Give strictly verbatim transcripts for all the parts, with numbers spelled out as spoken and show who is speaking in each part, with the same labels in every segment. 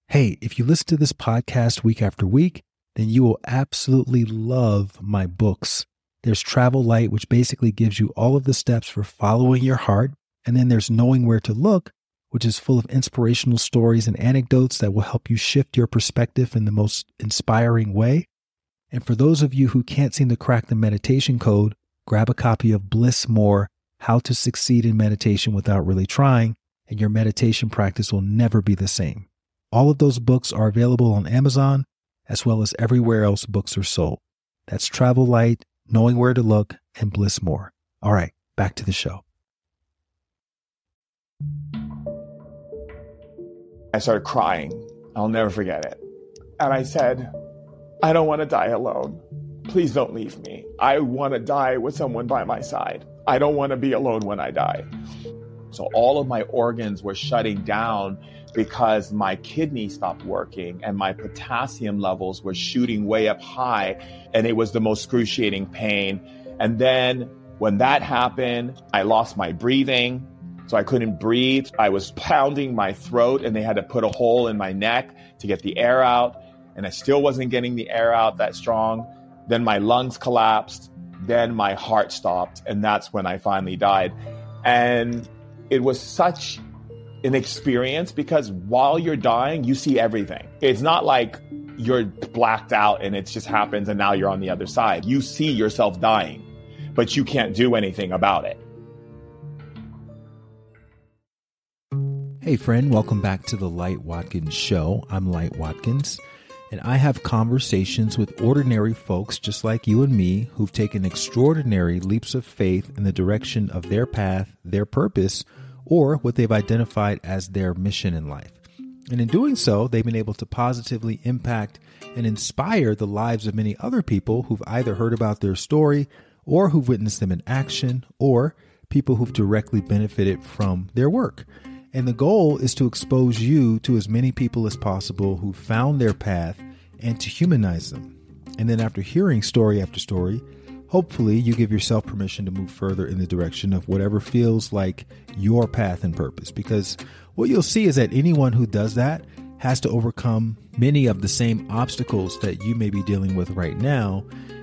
Speaker 1: Hey, if you listen to this podcast week after week, then you will absolutely love my books. There's Travel Light, which basically gives you all of the steps for following your heart. And then there's Knowing Where to Look, which is full of inspirational stories and anecdotes that will help you shift your perspective in the most inspiring way. And for those of you who can't seem to crack the meditation code, grab a copy of Bliss More, How to Succeed in Meditation Without Really Trying, and your meditation practice will never be the same. All of those books are available on Amazon, as well as everywhere else books are sold. That's Travel Light, Knowing Where to Look, and Bliss More. All right, back to the show.
Speaker 2: I started crying. I'll never forget it. And I said, I don't want to die alone. Please don't leave me. I want to die with someone by my side. I don't want to be alone when I die. So all of my organs were shutting down because my kidney stopped working and my potassium levels were shooting way up high, and it was the most excruciating pain. And then when that happened, I lost my breathing, so I couldn't breathe. I was pounding my throat and they had to put a hole in my neck to get the air out, and I still wasn't getting the air out that strong. Then my lungs collapsed, then my heart stopped, and that's when I finally died. And it was such an experience because while you're dying, you see everything. It's not like you're blacked out and it just happens and now you're on the other side. You see yourself dying, but you can't do anything about it.
Speaker 1: Hey friend, welcome back to the Light Watkins Show. I'm Light Watkins, and I have conversations with ordinary folks just like you and me who've taken extraordinary leaps of faith in the direction of their path, their purpose, or what they've identified as their mission in life. And in doing so, they've been able to positively impact and inspire the lives of many other people who've either heard about their story or who've witnessed them in action, or people who've directly benefited from their work. And the goal is to expose you to as many people as possible who found their path and to humanize them. And then after hearing story after story, hopefully you give yourself permission to move further in the direction of whatever feels like your path and purpose. Because what you'll see is that anyone who does that has to overcome many of the same obstacles that you may be dealing with right now.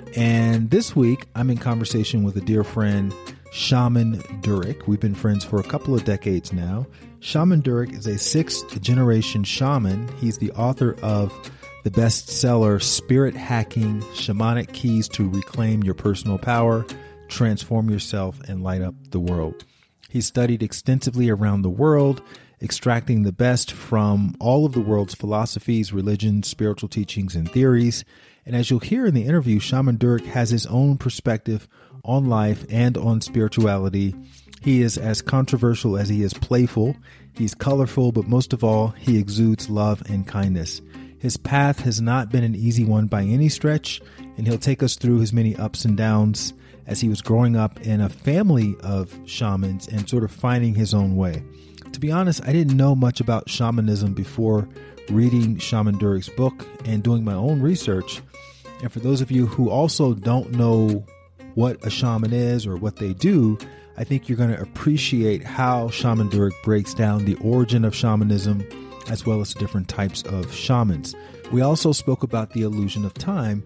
Speaker 1: And this week, I'm in conversation with a dear friend, Shaman Durek. We've been friends for a couple of decades now. Shaman Durek is a sixth generation shaman. He's the author of the bestseller Spirit Hacking: Shamanic Keys to Reclaim Your Personal Power, Transform Yourself, and Light Up the World. He studied extensively around the world, extracting the best from all of the world's philosophies, religions, spiritual teachings, and theories. And as you'll hear in the interview, Shaman Durek has his own perspective on life and on spirituality. He is as controversial as he is playful. He's colorful, but most of all, he exudes love and kindness. His path has not been an easy one by any stretch, and he'll take us through his many ups and downs as he was growing up in a family of shamans and sort of finding his own way. To be honest, I didn't know much about shamanism before reading Shaman Durek's book and doing my own research. And for those of you who also don't know what a shaman is or what they do, I think you're going to appreciate how Shaman Durek breaks down the origin of shamanism, as well as different types of shamans. We also spoke about the illusion of time.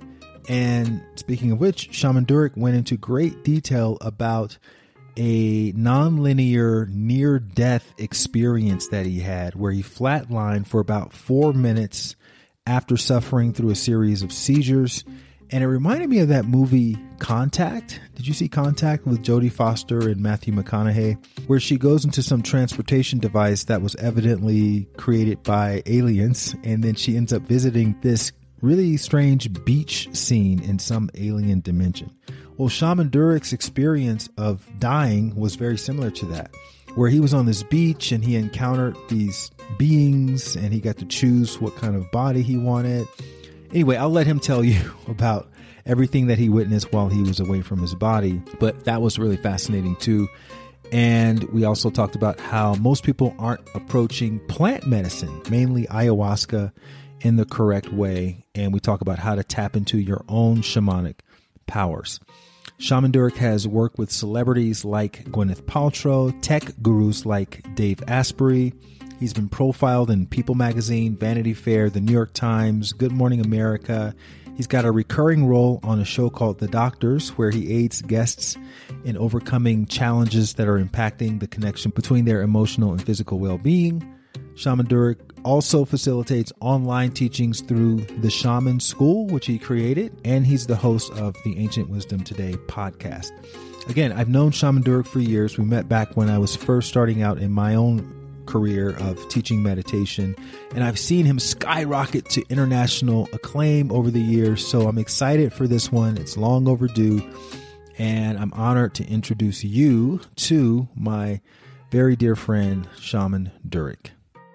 Speaker 1: And speaking of which, Shaman Durek went into great detail about a nonlinear near-death experience that he had, where he flatlined for about four minutes after suffering through a series of seizures. And it reminded me of that movie Contact. Did you see Contact with Jodie Foster and Matthew McConaughey, where she goes into some transportation device that was evidently created by aliens, and then she ends up visiting this really strange beach scene in some alien dimension? Well, Shaman Durek's experience of dying was very similar to that, where he was on this beach and he encountered these beings and he got to choose what kind of body he wanted. Anyway, I'll let him tell you about everything that he witnessed while he was away from his body. But that was really fascinating too. And we also talked about how most people aren't approaching plant medicine, mainly ayahuasca, in the correct way. And we talk about how to tap into your own shamanic powers. Shaman Durek has worked with celebrities like Gwyneth Paltrow, tech gurus like Dave Asprey. He's been profiled in People Magazine, Vanity Fair, The New York Times, Good Morning America. He's got a recurring role on a show called The Doctors, where he aids guests in overcoming challenges that are impacting the connection between their emotional and physical well-being. Shaman Durek also facilitates online teachings through the Shaman School, which he created, and he's the host of the Ancient Wisdom Today podcast. Again, I've known Shaman Durek for years. We met back when I was first starting out in my own career of teaching meditation, and I've seen him skyrocket to international acclaim over the years. So I'm excited for this one. It's long overdue, and I'm honored to introduce you to my very dear friend, Shaman Durek.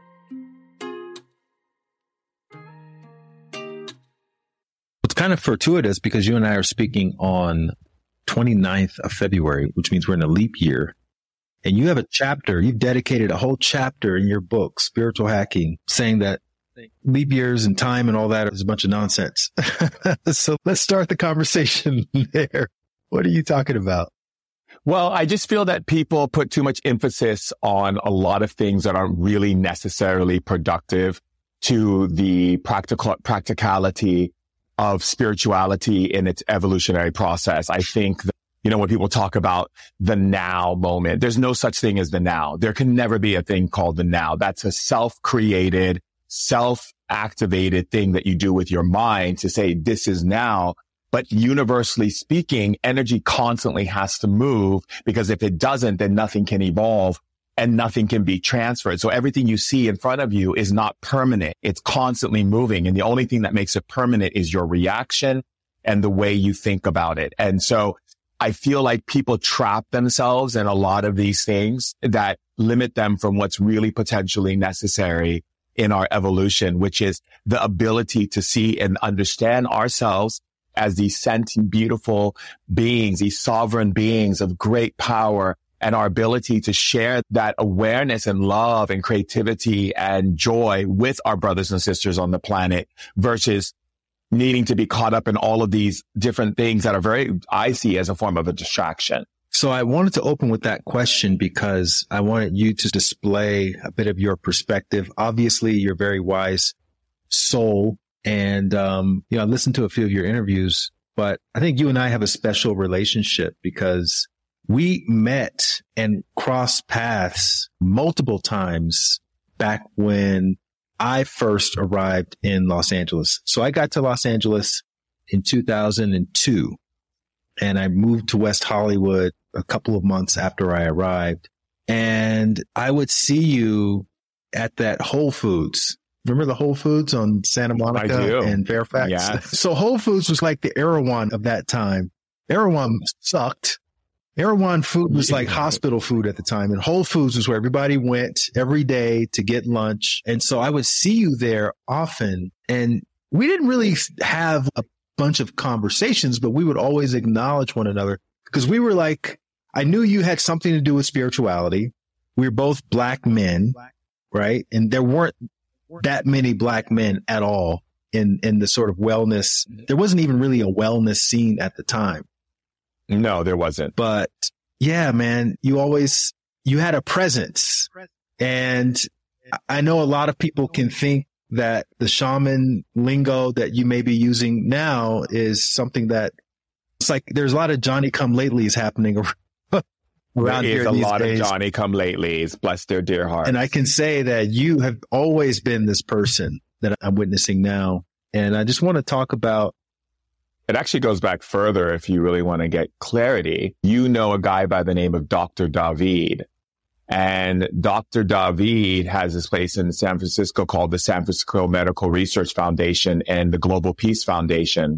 Speaker 3: It's kind of fortuitous because you and I are speaking on twenty-ninth of February, which means we're in a leap year. And you have a chapter, you've dedicated a whole chapter in your book, Spiritual Hacking, saying that leap years and time and all that is a bunch of nonsense. So let's start the conversation there. What are you talking about?
Speaker 2: Well, I just feel that people put too much emphasis on a lot of things that aren't really necessarily productive to the practical practicality of spirituality in its evolutionary process. I think that, you know, when people talk about the now moment, there's no such thing as the now. There can never be a thing called the now. That's a self-created, self-activated thing that you do with your mind to say, this is now. But universally speaking, energy constantly has to move, because if it doesn't, then nothing can evolve and nothing can be transferred. So everything you see in front of you is not permanent. It's constantly moving. And the only thing that makes it permanent is your reaction and the way you think about it. And so I feel like people trap themselves in a lot of these things that limit them from what's really potentially necessary in our evolution, which is the ability to see and understand ourselves as these sentient, beautiful beings, these sovereign beings of great power, and our ability to share that awareness and love and creativity and joy with our brothers and sisters on the planet, versus needing to be caught up in all of these different things that are very, I see as a form of a distraction.
Speaker 3: So I wanted to open with that question because I wanted you to display a bit of your perspective. Obviously, you're a very wise soul. And, um, you know, I listened to a few of your interviews, but I think you and I have a special relationship because we met and crossed paths multiple times back when I first arrived in Los Angeles. So I got to Los Angeles in two thousand two, and I moved to West Hollywood a couple of months after I arrived. And I would see you at that Whole Foods. Remember the Whole Foods on Santa Monica and Fairfax?
Speaker 2: Yeah.
Speaker 3: So Whole Foods was like the Erewhon of that time. Erewhon sucked. Erewhon food was like hospital food at the time, and Whole Foods was where everybody went every day to get lunch. And so I would see you there often, and we didn't really have a bunch of conversations, but we would always acknowledge one another because we were like, I knew you had something to do with spirituality. We were both black men, right? And there weren't that many black men at all in, in the sort of wellness. There wasn't even really a wellness scene at the time.
Speaker 2: No, there wasn't.
Speaker 3: But yeah, man, you always, you had a presence. And I know a lot of people can think that the shaman lingo that you may be using now is something that it's like there's a lot of Johnny come latelys happening around here these days.
Speaker 2: There is a lot of Johnny come latelys, bless their dear hearts.
Speaker 3: And I can say that you have always been this person that I'm witnessing now. And I just want to talk about.
Speaker 2: It actually goes back further if you really want to get clarity. You know a guy by the name of Doctor David. And Doctor David has this place in San Francisco called the San Francisco Medical Research Foundation and the Global Peace Foundation.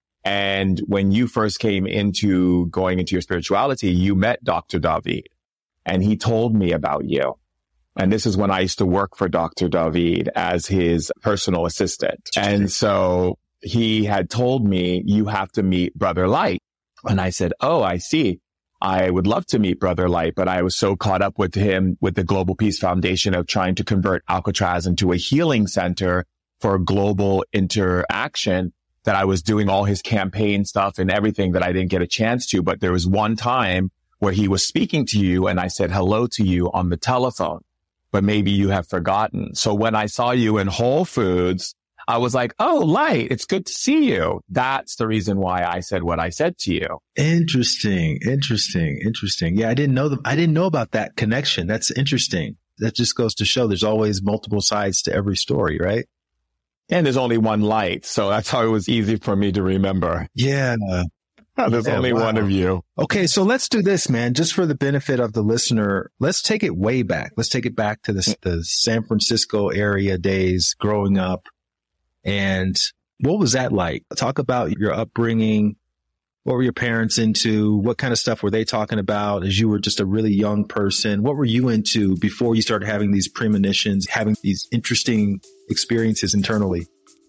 Speaker 2: And when you first came into going into your spirituality, you met Doctor David, and he told me about you. And this is when I used to work for Doctor David as his personal assistant. And so he had told me, you have to meet Brother Light. And I said, oh, I see. I would love to meet Brother Light, but I was so caught up with him with the Global Peace Foundation of trying to convert Alcatraz into a healing center for global interaction that I was doing all his campaign stuff and everything that I didn't get a chance to. But there was one time where he was speaking to you and I said hello to you on the telephone. but maybe you have forgotten. So when I saw you in Whole Foods, I was like, oh, Light, it's good to see you. That's the reason why I said what I said to you.
Speaker 3: Interesting. Interesting. Interesting. Yeah, I didn't know the, I didn't know about that connection. That's interesting. That just goes to show there's always multiple sides to every story, right?
Speaker 2: And there's only one Light. So that's how it was easy for me to remember.
Speaker 3: Yeah.
Speaker 2: There's
Speaker 3: yeah,
Speaker 2: only
Speaker 3: wow.
Speaker 2: one of you.
Speaker 3: Okay. So let's do this, man. Just for the benefit of the listener, let's take it way back. Let's take it back to the, the San Francisco area days growing up. And what was that like? Talk about your upbringing. What were your parents into? What kind of stuff were they talking about as you were just a really young person? What were you into before you started having these premonitions, having these interesting experiences internally?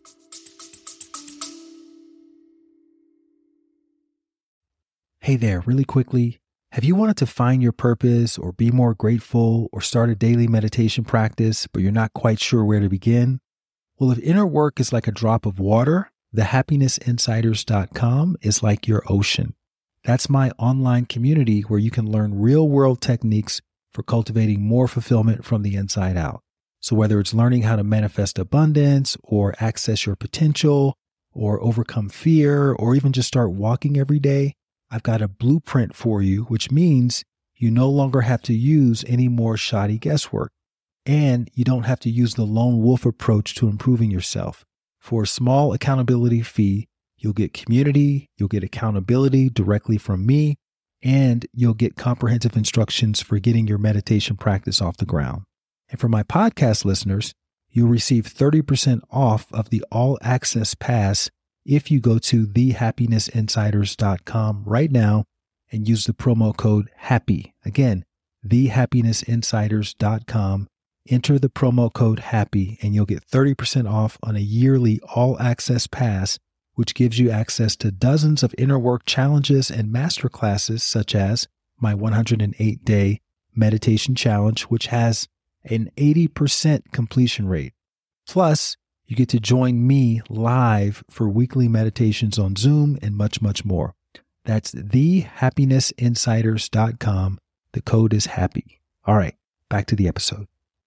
Speaker 1: Hey there, really quickly. Have you wanted to find your purpose or be more grateful or start a daily meditation practice, but you're not quite sure where to begin? Well, if inner work is like a drop of water, the happiness insiders dot com is like your ocean. That's my online community where you can learn real-world techniques for cultivating more fulfillment from the inside out. So whether it's learning how to manifest abundance or access your potential or overcome fear or even just start walking every day, I've got a blueprint for you, which means you no longer have to use any more shoddy guesswork. And you don't have to use the lone wolf approach to improving yourself. For a small accountability fee, you'll get community, you'll get accountability directly from me, and you'll get comprehensive instructions for getting your meditation practice off the ground. And for my podcast listeners, you'll receive thirty percent off of the all access pass if you go to the happiness insiders dot com right now and use the promo code HAPPY. Again, the happiness insiders dot com. Enter the promo code HAPPY and you'll get thirty percent off on a yearly all-access pass, which gives you access to dozens of inner work challenges and masterclasses, such as my one hundred eight day meditation challenge, which has an eighty percent completion rate. Plus, you get to join me live for weekly meditations on Zoom and much, much more. That's the happiness insiders dot com. The code is HAPPY. All right, back to the episode.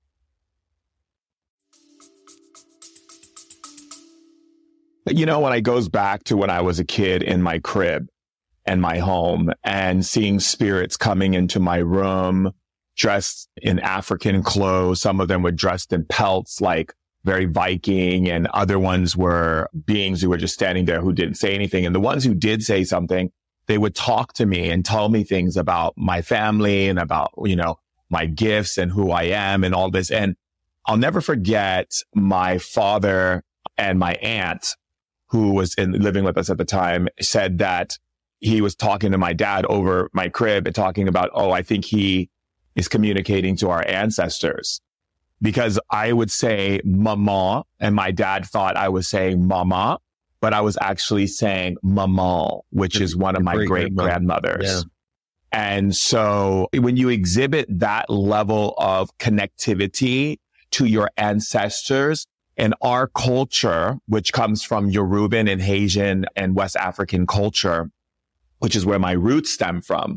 Speaker 2: You know, when it goes back to when I was a kid in my crib and my home and seeing spirits coming into my room dressed in African clothes, some of them were dressed in pelts, like very Viking, and other ones were beings who were just standing there who didn't say anything. And the ones who did say something, they would talk to me and tell me things about my family and about, you know, my gifts and who I am and all this. And I'll never forget my father and my aunt, who was in, living with us at the time, said that he was talking to my dad over my crib and talking about, oh, I think he is communicating to our ancestors. Because I would say mama, and my dad thought I was saying mama, but I was actually saying maman, which is one of my great grandmothers. Yeah. And so when you exhibit that level of connectivity to your ancestors, and our culture, which comes from Yoruban and Haitian and West African culture, which is where my roots stem from,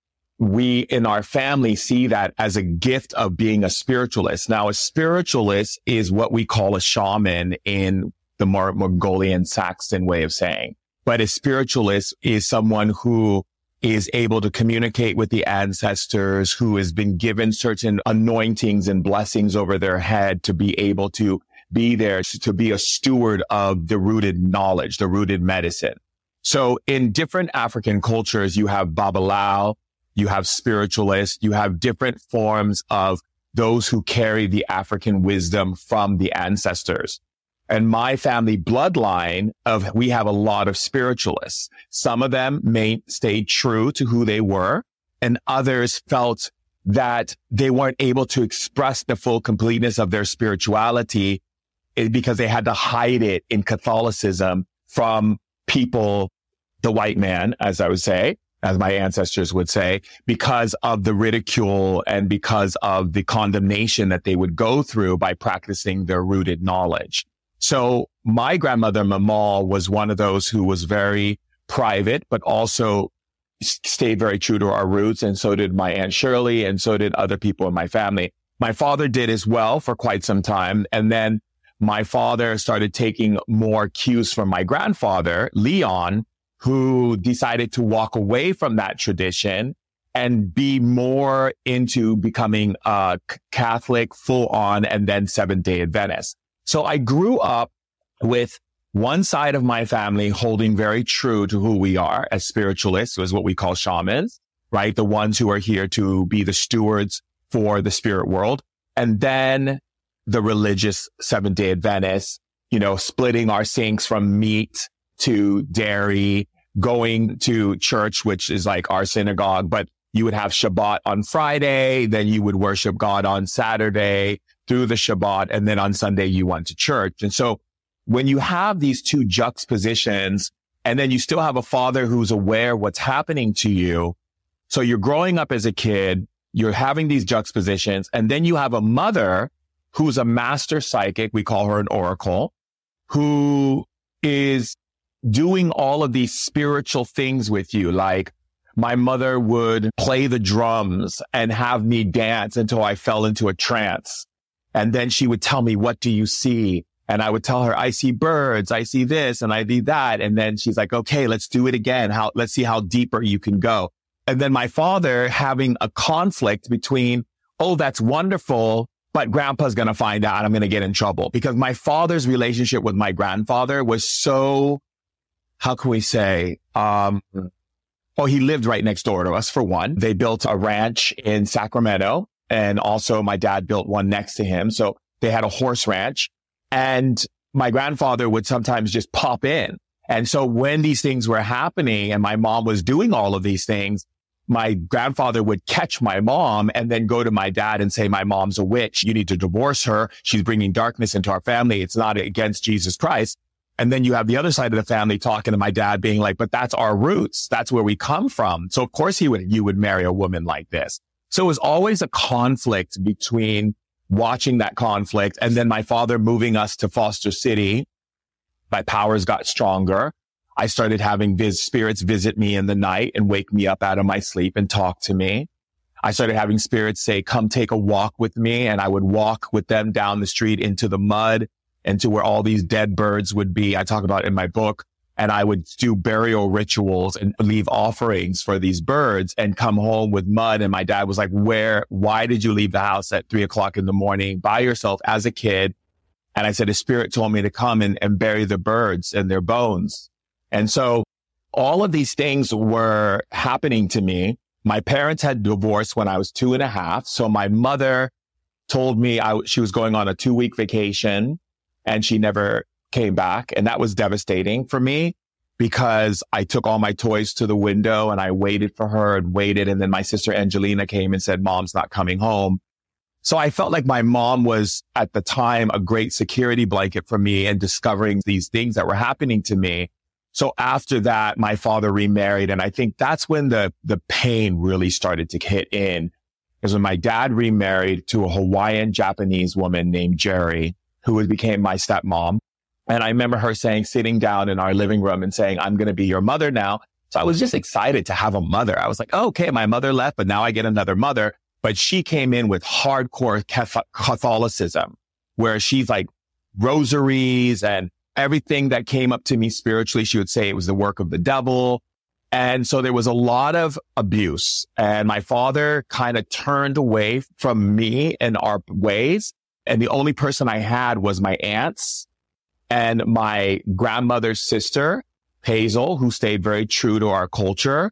Speaker 2: we in our family see that as a gift of being a spiritualist. Now, a spiritualist is what we call a shaman in the Mongolian Saxon way of saying. But a spiritualist is someone who is able to communicate with the ancestors, who has been given certain anointings and blessings over their head to be able to be there, to be a steward of the rooted knowledge, the rooted medicine. So in different African cultures, you have Babalawo, you have spiritualists, you have different forms of those who carry the African wisdom from the ancestors. And my family bloodline of, we have a lot of spiritualists. Some of them may stay true to who they were, and others felt that they weren't able to express the full completeness of their spirituality because they had to hide it in Catholicism from people, the white man, as I would say, as my ancestors would say, because of the ridicule and because of the condemnation that they would go through by practicing their rooted knowledge. So my grandmother, Mama, was one of those who was very private, but also stayed very true to our roots. And so did my Aunt Shirley, and so did other people in my family. My father did as well for quite some time. And then my father started taking more cues from my grandfather, Leon, who decided to walk away from that tradition and be more into becoming a Catholic full on and then Seventh-day Adventist. So I grew up with one side of my family holding very true to who we are as spiritualists, is what we call shamans, right? The ones who are here to be the stewards for the spirit world. And then the religious Seventh-day Adventists, you know, splitting our sinks from meat to dairy, going to church, which is like our synagogue, but you would have Shabbat on Friday, then you would worship God on Saturday through the Shabbat, and then on Sunday you went to church. And so when you have these two juxtapositions, and then you still have a father who's aware of what's happening to you, so you're growing up as a kid, you're having these juxtapositions, and then you have a mother who's a master psychic, we call her an oracle, who is doing all of these spiritual things with you. Like my mother would play the drums and have me dance until I fell into a trance. And then she would tell me, what do you see? And I would tell her, I see birds, I see this, and I see that. And then she's like, okay, let's do it again. How, let's see how deeper you can go. And then my father having a conflict between, oh, that's wonderful, but grandpa's going to find out, I'm going to get in trouble. Because my father's relationship with my grandfather was so, how can we say, um, well, he lived right next door to us, for one. They built a ranch in Sacramento, and also my dad built one next to him. So they had a horse ranch, and my grandfather would sometimes just pop in. And so when these things were happening and my mom was doing all of these things, my grandfather would catch my mom and then go to my dad and say, my mom's a witch. You need to divorce her. She's bringing darkness into our family. It's not against Jesus Christ. And then you have the other side of the family talking to my dad being like, but that's our roots. That's where we come from. So of course he would, you would marry a woman like this. So it was always a conflict between watching that conflict. And then my father moving us to Foster City, my powers got stronger. I started having vis- spirits visit me in the night and wake me up out of my sleep and talk to me. I started having spirits say, come take a walk with me. And I would walk with them down the street into the mud and to where all these dead birds would be. I talk about it in my book. And I would do burial rituals and leave offerings for these birds and come home with mud. And my dad was like, where, why did you leave the house at three o'clock in the morning by yourself as a kid? And I said, a spirit told me to come and, and bury the birds and their bones. And so all of these things were happening to me. My parents had divorced when I was two and a half. So my mother told me I, she was going on a two week vacation and she never came back. And that was devastating for me because I took all my toys to the window and I waited for her and waited. And then my sister Angelina came and said, mom's not coming home. So I felt like my mom was at the time a great security blanket for me and discovering these things that were happening to me. So after that, my father remarried. And I think that's when the, the pain really started to hit in, is when my dad remarried to a Hawaiian Japanese woman named Jerry, who became my stepmom. And I remember her saying, sitting down in our living room and saying, I'm going to be your mother now. So I was just excited to have a mother. I was like, oh, okay, my mother left, but now I get another mother. But she came in with hardcore Catholicism, where she's like rosaries and everything that came up to me spiritually, she would say it was the work of the devil. And so there was a lot of abuse. And my father kind of turned away from me and our ways. And the only person I had was my aunts and my grandmother's sister, Hazel, who stayed very true to our culture.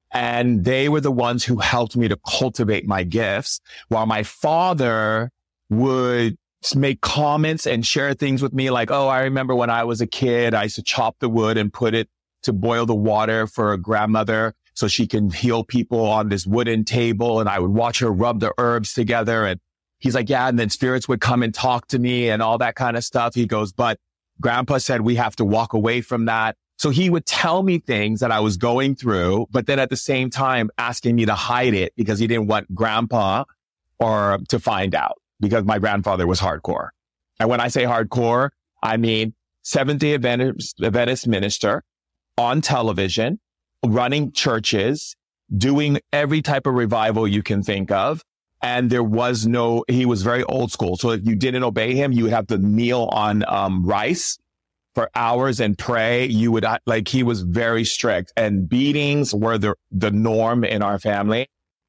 Speaker 2: And they were the ones who helped me to cultivate my gifts, while my father would make comments and share things with me like, oh, I remember when I was a kid, I used to chop the wood and put it to boil the water for a grandmother so she can heal people on this wooden table. And I would watch her rub the herbs together. And he's like, yeah. And then spirits would come and talk to me and all that kind of stuff. He goes, but grandpa said we have to walk away from that. So he would tell me things that I was going through, but then at the same time asking me to hide it because he didn't want grandpa or to find out, because my grandfather was hardcore. And when I say hardcore, I mean Seventh-day Adventist, Adventist minister on television, running churches, doing every type of revival you can think of. And there was no, he was very old school. So if you didn't obey him, you would have to kneel on um, rice for hours and pray. You would, like, he was very strict, and beatings were the, the norm in our family.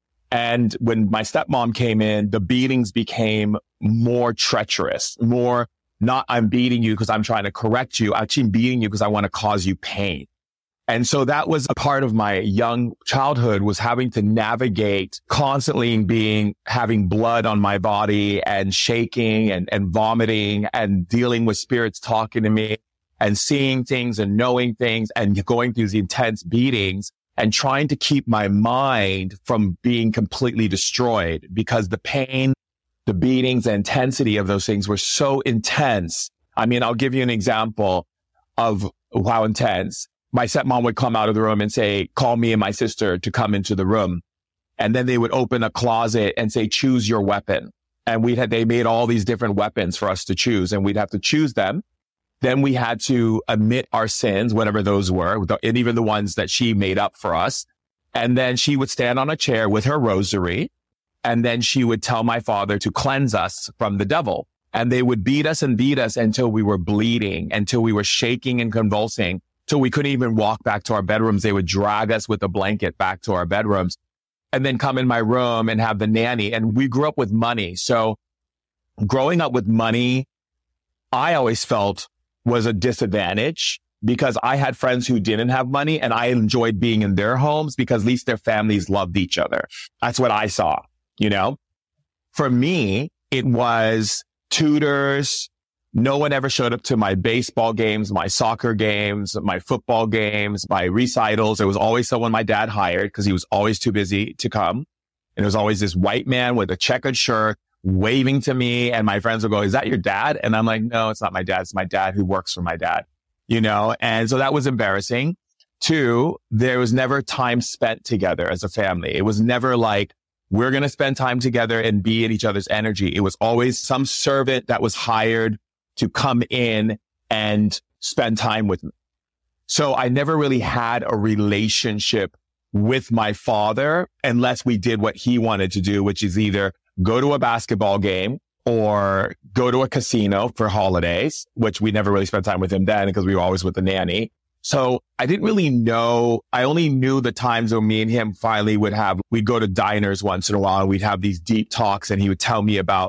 Speaker 2: And when my stepmom came in, the beatings became more treacherous, more not I'm beating you because I'm trying to correct you. Actually, I'm beating you because I want to cause you pain. And so that was a part of my young childhood, was having to navigate constantly being, having blood on my body and shaking and, and vomiting and dealing with spirits talking to me and seeing things and knowing things and going through these intense beatings and trying to keep my mind from being completely destroyed, because the pain, the beatings, the intensity of those things were so intense. I mean, I'll give you an example of how intense. My stepmom would come out of the room and say, call me and my sister to come into the room. And then they would open a closet and say, choose your weapon. And we had, they made all these different weapons for us to choose, and we'd have to choose them. Then we had to admit our sins, whatever those were, and even the ones that she made up for us. And then she would stand on a chair with her rosary. And then she would tell my father to cleanse us from the devil. And they would beat us and beat us until we were bleeding, until we were shaking and convulsing, till we couldn't even walk back to our bedrooms. They would drag us with a blanket back to our bedrooms and then come in my room and have the nanny. And we grew up with money. So growing up with money, I always felt was a disadvantage, because I had friends who didn't have money, and I enjoyed being in their homes because at least their families loved each other. That's what I saw, you know? For me, it was tutors. No one ever showed up to my baseball games, my soccer games, my football games, my recitals. There was always someone my dad hired because he was always too busy to come. And it was always this white man with a checkered shirt waving to me. And my friends would go, is that your dad? And I'm like, no, it's not my dad. It's my dad who works for my dad, you know? And so that was embarrassing. Two, there was never time spent together as a family. It was never like, we're going to spend time together and be in each other's energy. It was always some servant that was hired to come in and spend time with me. So I never really had a relationship with my father unless we did what he wanted to do, which is either go to a basketball game or go to a casino for holidays, which we never really spent time with him then because we were always with the nanny. So I didn't really know. I only knew the times when me and him finally would have, we'd go to diners once in a while and we'd have these deep talks, and he would tell me about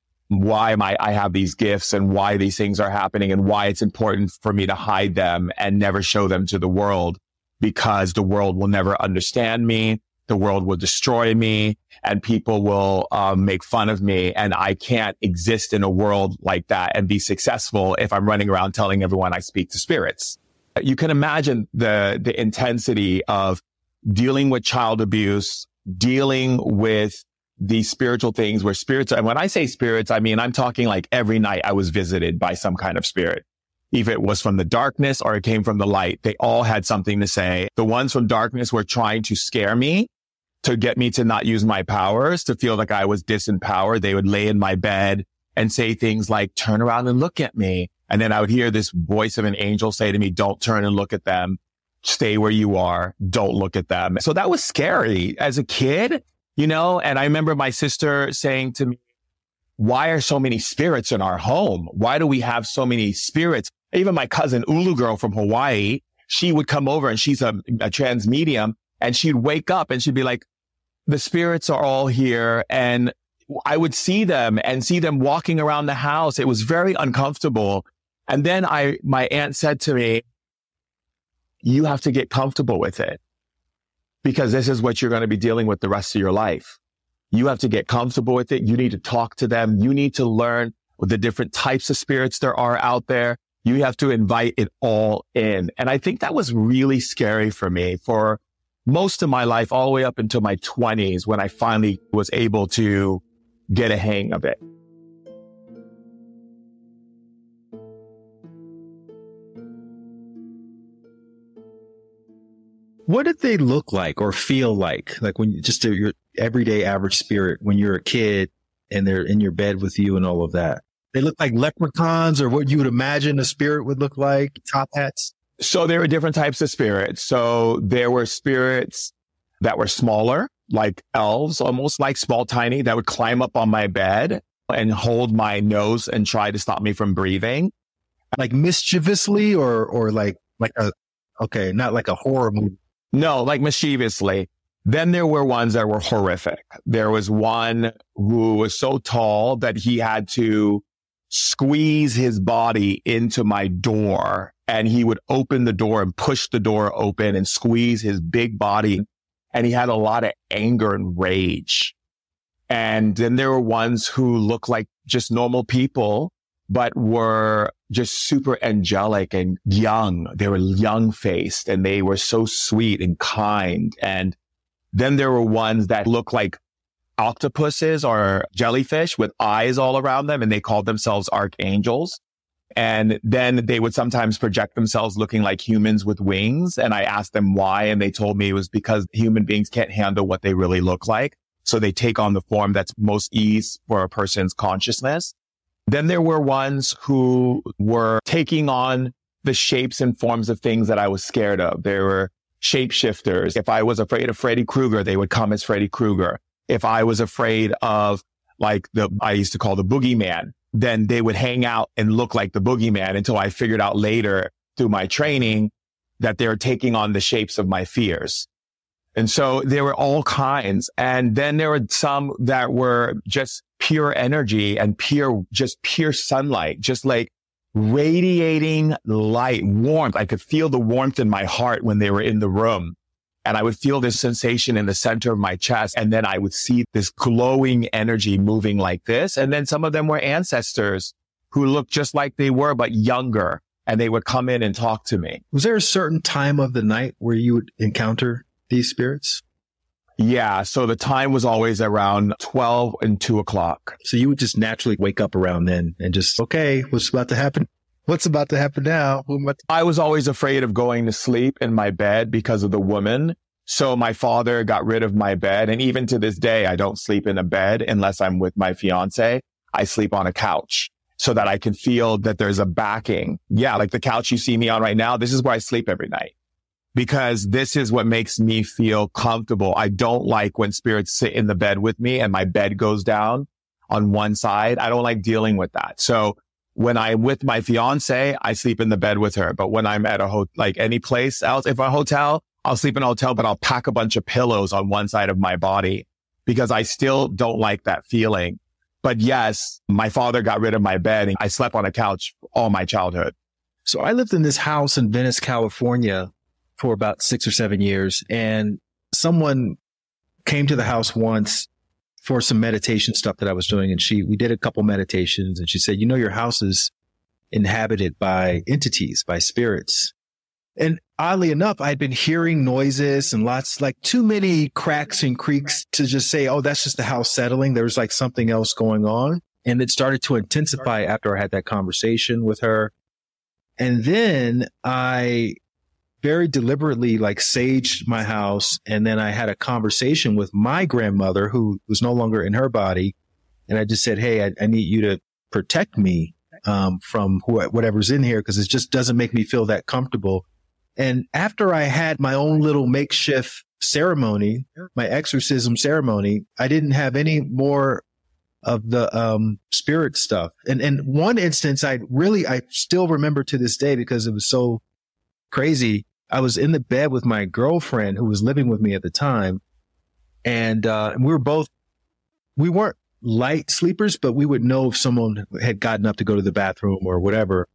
Speaker 2: why my, I have these gifts and why these things are happening and why it's important for me to hide them and never show them to the world, because the world will never understand me. The world will destroy me, and people will um, make fun of me. And I can't exist in a world like that and be successful if I'm running around telling everyone I speak to spirits. You can imagine the, the intensity of dealing with child abuse, dealing with these spiritual things where spirits, and when I say spirits, I mean, I'm talking like every night I was visited by some kind of spirit. If it was from the darkness or it came from the light, they all had something to say. The ones from darkness were trying to scare me, to get me to not use my powers, to feel like I was disempowered. They would lay in my bed and say things like, turn around and look at me. And then I would hear this voice of an angel say to me, don't turn and look at them. Stay where you are. Don't look at them. So that was scary as a kid, you know? And I remember my sister saying to me, why are so many spirits in our home? Why do we have so many spirits? Even my cousin Ulu girl from Hawaii, she would come over, and she's a, a trans medium, and she'd wake up and she'd be like, the spirits are all here. And I would see them and see them walking around the house. It was very uncomfortable. And then I, my aunt said to me, you have to get comfortable with it, because this is what you're going to be dealing with the rest of your life. You have to get comfortable with it. You need to talk to them. You need to learn the different types of spirits there are out there. You have to invite it all in. And I think that was really scary for me for most of my life, all the way up until my twenties, when I finally was able to get a hang of it.
Speaker 3: What did they look like or feel like? Like when just a, your everyday average spirit when you're a kid and they're in your bed with you and all of that. They look like leprechauns, or what you would imagine a spirit would look like, top hats?
Speaker 2: So there were different types of spirits. So there were spirits that were smaller. like elves, almost like small, tiny, that would climb up on my bed and hold my nose and try to stop me from breathing.
Speaker 3: Like mischievously or, or like, like a, okay, not like a horror movie.
Speaker 2: No, like mischievously. Then there were ones that were horrific. There was one who was so tall that he had to squeeze his body into my door, and he would open the door and push the door open and squeeze his big body. And he had a lot of anger and rage. And then there were ones who looked like just normal people, but were just super angelic and young. They were young faced and they were so sweet and kind. And then there were ones that looked like octopuses or jellyfish with eyes all around them, and they called themselves archangels. And then they would sometimes project themselves looking like humans with wings. And I asked them why, and they told me it was because human beings can't handle what they really look like. So they take on the form that's most ease for a person's consciousness. Then there were ones who were taking on the shapes and forms of things that I was scared of. There were shapeshifters. If I was afraid of Freddy Krueger, they would come as Freddy Krueger. If I was afraid of like the, I used to call the boogeyman, then they would hang out and look like the boogeyman until I figured out later through my training that they were taking on the shapes of my fears. And so there were all kinds. And then there were some that were just pure energy and pure, just pure sunlight, just like radiating light, warmth. I could feel the warmth in my heart when they were in the room. And I would feel this sensation in the center of my chest. And then I would see this glowing energy moving like this. And then some of them were ancestors who looked just like they were, but younger. And they would come in and talk to me.
Speaker 3: Was there a certain time of the night where you would encounter these spirits?
Speaker 2: Yeah. So the time was always around twelve and two o'clock.
Speaker 3: So you would just naturally wake up around then and just, okay, what's about to happen? What's about to happen now?
Speaker 2: I was always afraid of going to sleep in my bed because of the woman. So my father got rid of my bed. And even to this day, I don't sleep in a bed unless I'm with my fiance. I sleep on a couch so that I can feel that there's a backing. Yeah. Like the couch you see me on right now. This is where I sleep every night because this is what makes me feel comfortable. I don't like when spirits sit in the bed with me and my bed goes down on one side. I don't like dealing with that. So when I'm with my fiance, I sleep in the bed with her. But when I'm at a ho- like any place else, if a hotel, I'll sleep in a hotel, but I'll pack a bunch of pillows on one side of my body because I still don't like that feeling. But yes, my father got rid of my bed and I slept on a couch all my childhood.
Speaker 3: So I lived in this house in Venice, California for about six or seven years. And someone came to the house once for some meditation stuff that I was doing. And she, we did a couple meditations and she said, you know, your house is inhabited by entities, by spirits. And oddly enough, I'd been hearing noises and lots, like too many cracks and creaks to just say, oh, that's just the house settling. There was like something else going on. And it started to intensify after I had that conversation with her. And then I very deliberately like saged my house. And then I had a conversation with my grandmother who was no longer in her body. And I just said, hey, I, I need you to protect me um, from wh- whatever's in here because it just doesn't make me feel that comfortable. And after I had my own little makeshift ceremony, my exorcism ceremony, I didn't have any more of the um, spirit stuff. And in one instance, I really, I still remember to this day because it was so crazy. I was in the bed with my girlfriend who was living with me at the time. And, uh, and we were both, we weren't light sleepers, but we would know if someone had gotten up to go to the bathroom or whatever.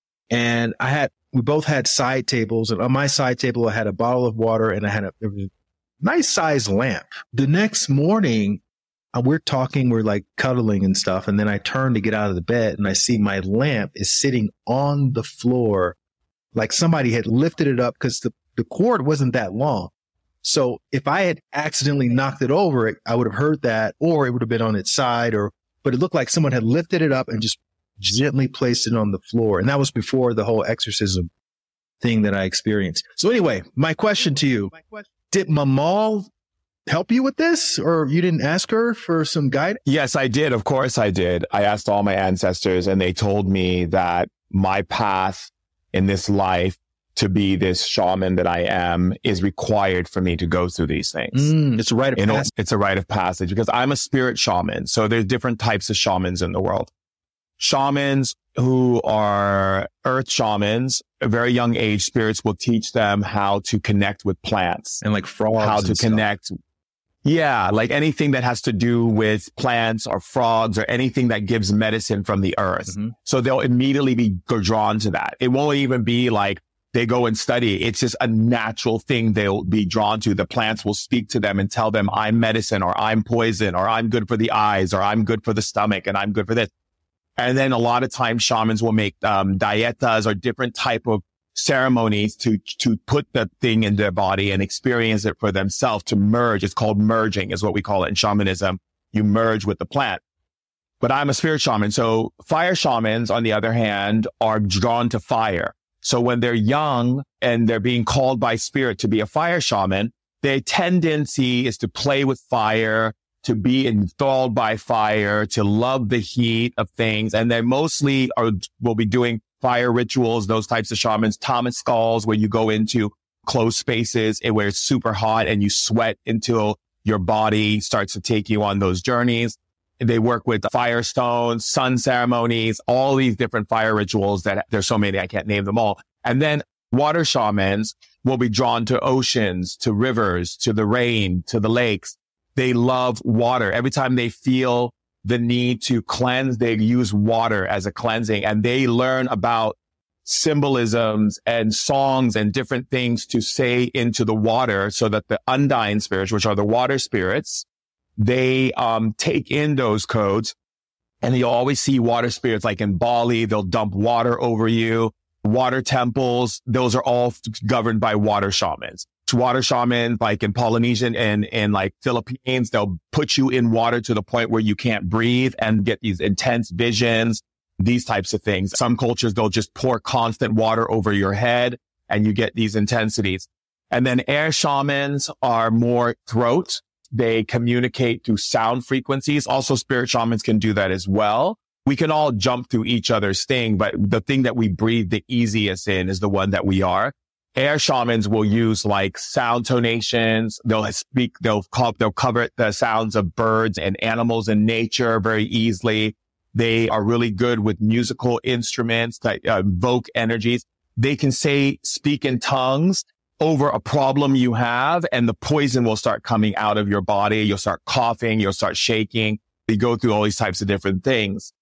Speaker 3: And I had, we both had side tables, and on my side table, I had a bottle of water and I had a, a nice sized lamp. The next morning, uh, we're talking, we're like cuddling and stuff. And then I turn to get out of the bed and I see my lamp is sitting on the floor. Like somebody had lifted it up because the, the cord wasn't that long. So if I had accidentally knocked it over, it, I would have heard that, or it would have been on its side, or, but it looked like someone had lifted it up and just gently placed it on the floor. And that was before the whole exorcism thing that I experienced. So anyway, my question to you, did Mamal help you with this, or you didn't ask her for some guidance?
Speaker 2: Yes, I did. Of course I did. I asked all my ancestors and they told me that my path in this life to be this shaman that I am is required for me to go through these things.
Speaker 3: Mm, it's a rite of
Speaker 2: You know,
Speaker 3: passage.
Speaker 2: it's a rite of passage because I'm a spirit shaman. So there's different types of shamans in the world. Shamans who are earth shamans, a very young age, spirits will teach them how to connect with plants
Speaker 3: And like frogs.
Speaker 2: how to
Speaker 3: and stuff.
Speaker 2: connect. Yeah, like anything that has to do with plants or frogs or anything that gives medicine from the earth.
Speaker 3: Mhm.
Speaker 2: So they'll immediately be go drawn to that. It won't even be like they go and study. It's just a natural thing they'll be drawn to. The plants will speak to them and tell them, I'm medicine, or I'm poison, or I'm good for the eyes, or I'm good for the stomach, and I'm good for this. And then a lot of times shamans will make um, dietas or different type of ceremonies to to put the thing in their body and experience it for themselves, to merge. It's called merging is what we call it in shamanism. You merge with the plant. But I'm a spirit shaman. So fire shamans, on the other hand, are drawn to fire. So when they're young and they're being called by spirit to be a fire shaman, their tendency is to play with fire, to be enthralled by fire, to love the heat of things. And they mostly are, will be doing fire rituals, those types of shamans, Thomas skulls, where you go into closed spaces where it's super hot and you sweat until your body starts to take you on those journeys. They work with firestones, sun ceremonies, all these different fire rituals that there's so many, I can't name them all. And then water shamans will be drawn to oceans, to rivers, to the rain, to the lakes. They love water. Every time they feel the need to cleanse, they use water as a cleansing, and they learn about symbolisms and songs and different things to say into the water so that the undying spirits, which are the water spirits, they um take in those codes. And you always see water spirits like in Bali, they'll dump water over you. Water temples, those are all governed by water shamans. Water shamans, like in Polynesian and in like Philippines, they'll put you in water to the point where you can't breathe and get these intense visions, these types of things. Some cultures, they'll just pour constant water over your head and you get these intensities. And then air shamans are more throat. They communicate through sound frequencies. Also, spirit shamans can do that as well. We can all jump through each other's thing, but the thing that we breathe the easiest in is the one that we are. Air shamans will use like sound tonations. They'll speak, they'll, co- they'll cover the sounds of birds and animals in nature very easily. They are really good with musical instruments that uh, evoke energies. They can say, speak in tongues over a problem you have, and the poison will start coming out of your body. You'll start coughing. You'll start shaking. They go through all these types of different things.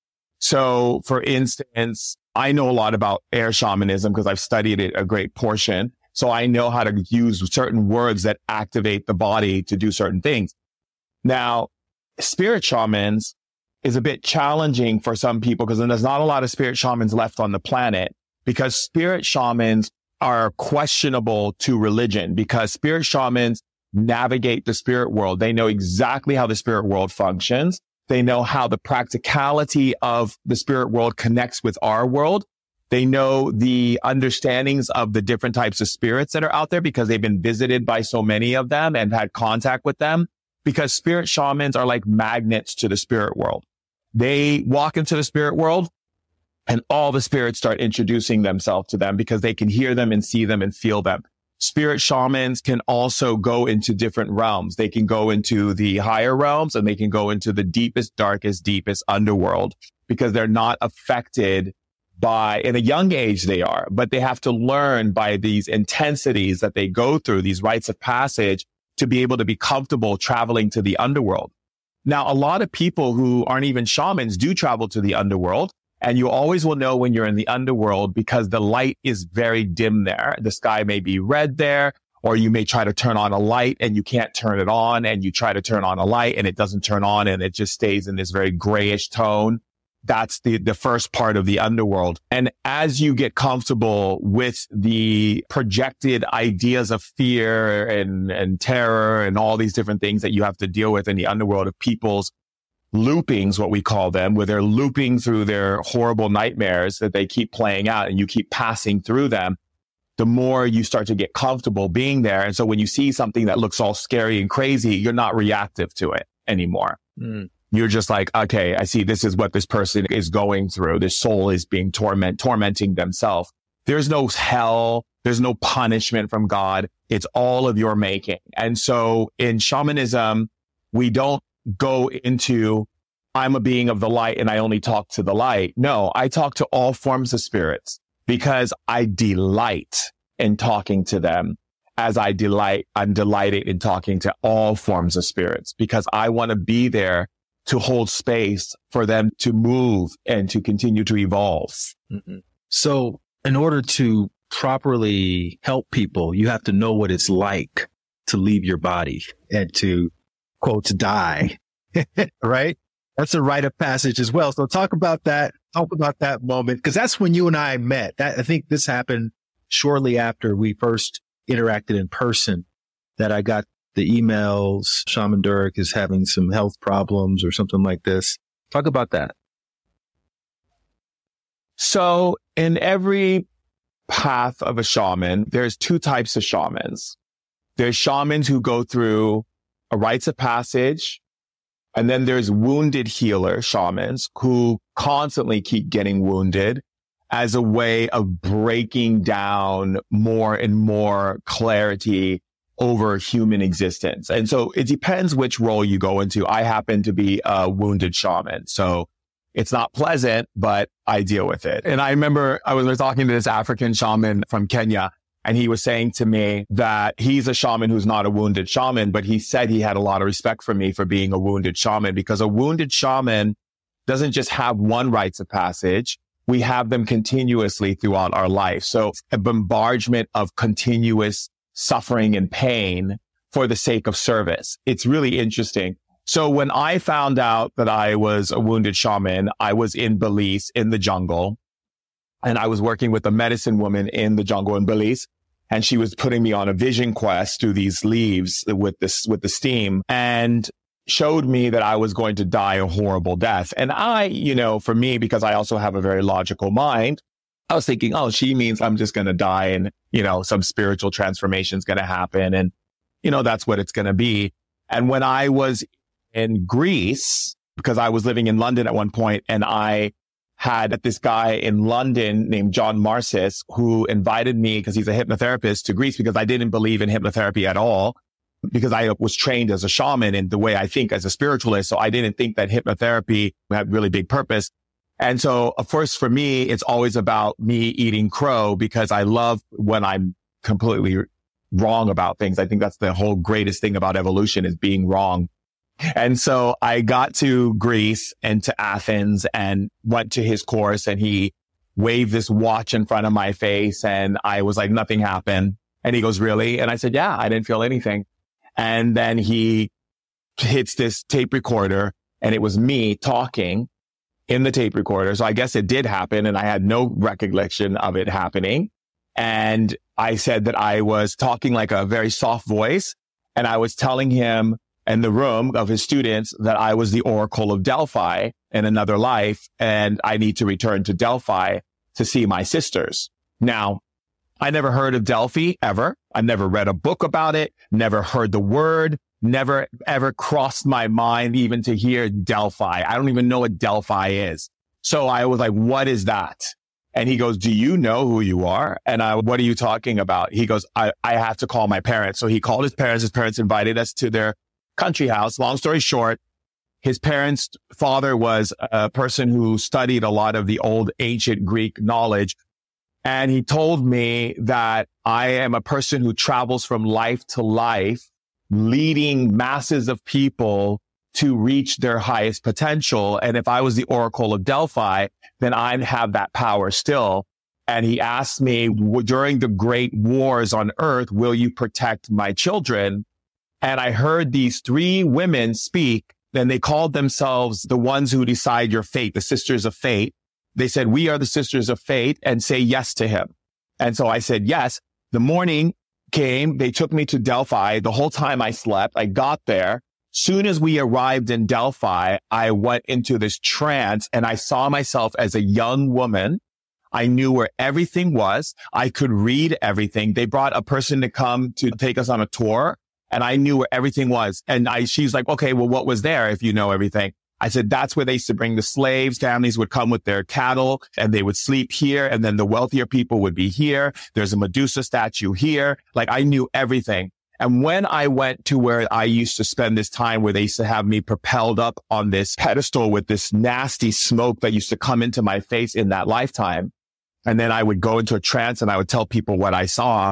Speaker 2: So for instance, I know a lot about air shamanism because I've studied it a great portion. So I know how to use certain words that activate the body to do certain things. Now, spirit shamans is a bit challenging for some people because there's not a lot of spirit shamans left on the planet, because spirit shamans are questionable to religion, because spirit shamans navigate the spirit world. They know exactly how the spirit world functions. They know how the practicality of the spirit world connects with our world. They know the understandings of the different types of spirits that are out there because they've been visited by so many of them and had contact with them, because spirit shamans are like magnets to the spirit world. They walk into the spirit world and all the spirits start introducing themselves to them because they can hear them and see them and feel them. Spirit shamans can also go into different realms. They can go into the higher realms and they can go into the deepest, darkest, deepest underworld because they're not affected by, in a young age they are, but they have to learn by these intensities that they go through, these rites of passage, to be able to be comfortable traveling to the underworld. Now, a lot of people who aren't even shamans do travel to the underworld. And you always will know when you're in the underworld because the light is very dim there. The sky may be red there, or you may try to turn on a light and you can't turn it on, and you try to turn on a light and it doesn't turn on and it just stays in this very grayish tone. That's the, the first part of the underworld. And as you get comfortable with the projected ideas of fear and, and terror and all these different things that you have to deal with in the underworld of people's loopings, what we call them, where they're looping through their horrible nightmares that they keep playing out and you keep passing through them, the more you start to get comfortable being there. And so when you see something that looks all scary and crazy, you're not reactive to it anymore. Mm. You're just like, okay, I see this is what this person is going through. This soul is being torment, tormenting themselves. There's no hell. There's no punishment from God. It's all of your making. And so in shamanism, we don't go into, I'm a being of the light and I only talk to the light. No, I talk to all forms of spirits because I delight in talking to them as I delight, I'm delighted in talking to all forms of spirits because I want to be there to hold space for them to move and to continue to evolve.
Speaker 3: Mm-hmm. So in order to properly help people, you have to know what it's like to leave your body and to, quote, die, right? That's a rite of passage as well. So talk about that. Talk about that moment, because that's when you and I met. That, I think this happened shortly after we first interacted in person, that I got the emails, Shaman Durek is having some health problems or something like this. Talk about that.
Speaker 2: So in every path of a shaman, there's two types of shamans. There's shamans who go through a rites of passage, and then there's wounded healer shamans who constantly keep getting wounded as a way of breaking down more and more clarity over human existence. And so it depends which role you go into. I happen to be a wounded shaman, so it's not pleasant, but I deal with it. And I remember I was talking to this African shaman from Kenya, and he was saying to me that he's a shaman who's not a wounded shaman, but he said he had a lot of respect for me for being a wounded shaman, because a wounded shaman doesn't just have one rites of passage. We have them continuously throughout our life. So a bombardment of continuous suffering and pain for the sake of service. It's really interesting. So when I found out that I was a wounded shaman, I was in Belize in the jungle, and I was working with a medicine woman in the jungle in Belize, and she was putting me on a vision quest through these leaves with this, with the steam, and showed me that I was going to die a horrible death. And I, you know, for me, because I also have a very logical mind, I was thinking, oh, she means I'm just going to die and, you know, some spiritual transformation is going to happen. And, you know, that's what it's going to be. And when I was in Greece, because I was living in London at one point, and I had this guy in London named John Marcis who invited me, because he's a hypnotherapist, to Greece, because I didn't believe in hypnotherapy at all, because I was trained as a shaman in the way I think as a spiritualist. So I didn't think that hypnotherapy had really big purpose. And so, of course, for me, it's always about me eating crow, because I love when I'm completely wrong about things. I think that's the whole greatest thing about evolution, is being wrong. And so I got to Greece and to Athens and went to his course, and he waved this watch in front of my face, and I was like, nothing happened. And he goes, really? And I said, yeah, I didn't feel anything. And then he hits this tape recorder, and it was me talking in the tape recorder. So I guess it did happen, and I had no recollection of it happening. And I said that I was talking like a very soft voice, and I was telling him in the room of his students that I was the Oracle of Delphi in another life, and I need to return to Delphi to see my sisters. Now, I never heard of Delphi ever. I never read a book about it, never heard the word, never ever crossed my mind even to hear Delphi. I don't even know what Delphi is. So I was like, what is that? And he goes, do you know who you are? And I, what are you talking about? He goes, I, I have to call my parents. So he called his parents. His parents invited us to their country house. Long story short, his parents' father was a person who studied a lot of the old ancient Greek knowledge. And he told me that I am a person who travels from life to life, leading masses of people to reach their highest potential. And if I was the Oracle of Delphi, then I'd have that power still. And he asked me, during the great wars on earth, will you protect my children? And I heard these three women speak, and they called themselves the ones who decide your fate, the Sisters of Fate. They said, we are the Sisters of Fate, and say yes to him. And so I said, yes. The morning came. They took me to Delphi. The whole time I slept, I got there. Soon as we arrived in Delphi, I went into this trance, and I saw myself as a young woman. I knew where everything was. I could read everything. They brought a person to come to take us on a tour, and I knew where everything was. And I, she's like, okay, well, what was there if you know everything? I said, that's where they used to bring the slaves. Families would come with their cattle and they would sleep here. And then the wealthier people would be here. There's a Medusa statue here. Like I knew everything. And when I went to where I used to spend this time where they used to have me propelled up on this pedestal with this nasty smoke that used to come into my face in that lifetime. And then I would go into a trance and I would tell people what I saw.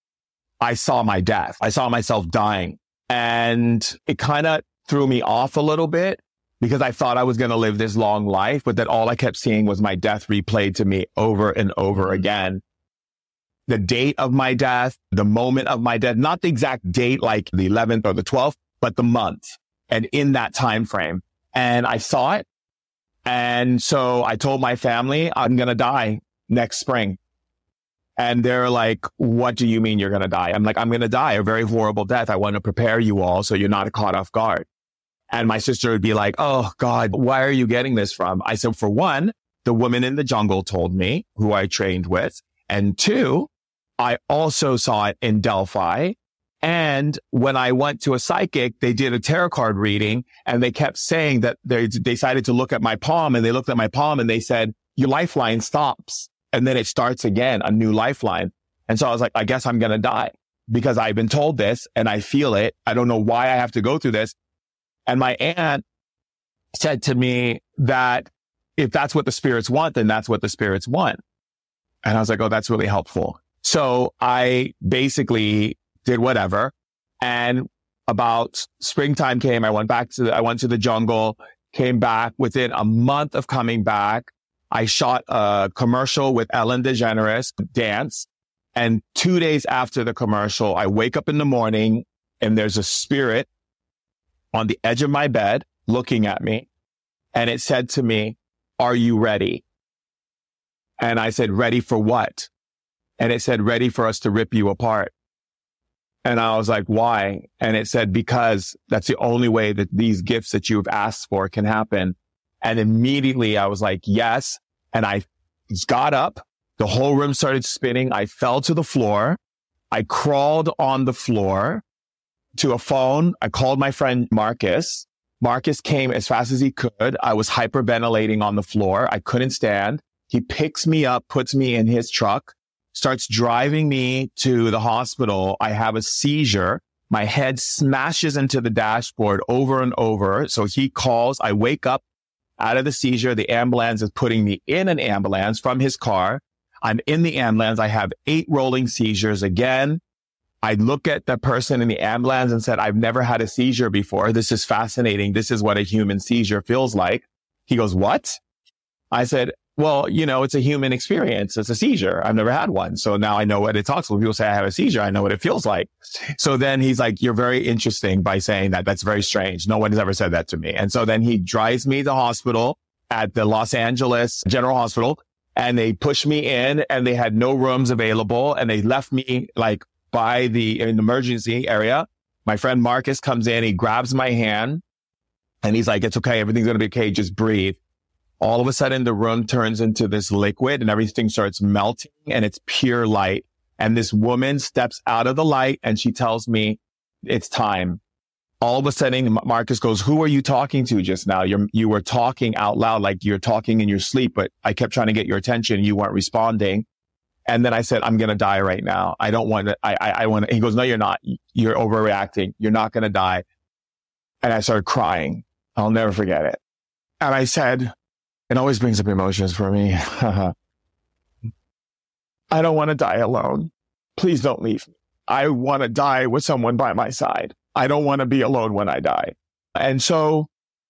Speaker 2: I saw my death. I saw myself dying. And it kind of threw me off a little bit because I thought I was going to live this long life, but that all I kept seeing was my death replayed to me over and over again. The date of my death, the moment of my death, not the exact date, like the eleventh or the twelfth, but the month and in that time frame. And I saw it. And so I told my family, I'm going to die next spring. And they're like, what do you mean you're going to die? I'm like, I'm going to die a very horrible death. I want to prepare you all so you're not caught off guard. And my sister would be like, oh God, why are you getting this from? I said, for one, the woman in the jungle told me, who I trained with. And two, I also saw it in Delphi. And when I went to a psychic, they did a tarot card reading and they kept saying that they decided to look at my palm and they looked at my palm and they said, your lifeline stops. And then it starts again, a new lifeline. And so I was like, I guess I'm going to die because I've been told this and I feel it. I don't know why I have to go through this. And my aunt said to me that if that's what the spirits want, then that's what the spirits want. And I was like, oh, that's really helpful. So I basically did whatever. And about springtime came, I went back to the, I went to the jungle, came back. Within a month of coming back, I shot a commercial with Ellen DeGeneres, dance. And two days after the commercial, I wake up in the morning and there's a spirit on the edge of my bed looking at me. And it said to me, are you ready? And I said, ready for what? And it said, ready for us to rip you apart. And I was like, why? And it said, because that's the only way that these gifts that you've asked for can happen. And immediately I was like, yes. And I got up. The whole room started spinning. I fell to the floor. I crawled on the floor to a phone. I called my friend Marcus. Marcus came as fast as he could. I was hyperventilating on the floor. I couldn't stand. He picks me up, puts me in his truck, starts driving me to the hospital. I have a seizure. My head smashes into the dashboard over and over. So he calls. I wake up out of the seizure. The ambulance is putting me in an ambulance from his car. I'm in the ambulance. I have eight rolling seizures again. I look at the person in the ambulance and said, I've never had a seizure before. This is fascinating. This is what a human seizure feels like. He goes, what? I said, well, you know, it's a human experience. It's a seizure. I've never had one. So now I know what it talks. When people say I have a seizure, I know what it feels like. So then he's like, you're very interesting by saying that. That's very strange. No one has ever said that to me. And so then he drives me to the hospital at the Los Angeles General Hospital, and they pushed me in and they had no rooms available. And they left me like by the in the emergency area. My friend Marcus comes in, he grabs my hand and he's like, it's okay. Everything's going to be okay. Just breathe. All of a sudden, the room turns into this liquid and everything starts melting and it's pure light. And this woman steps out of the light and she tells me it's time. All of a sudden, Marcus goes, who are you talking to just now? You're, you were talking out loud, like you're talking in your sleep, but I kept trying to get your attention. You weren't responding. And then I said, I'm going to die right now. I don't want to, I, I, I want to, he goes, no, you're not. You're overreacting. You're not going to die. And I started crying. I'll never forget it. And I said, it always brings up emotions for me. I don't want to die alone. Please don't leave me. I want to die with someone by my side. I don't want to be alone when I die. And so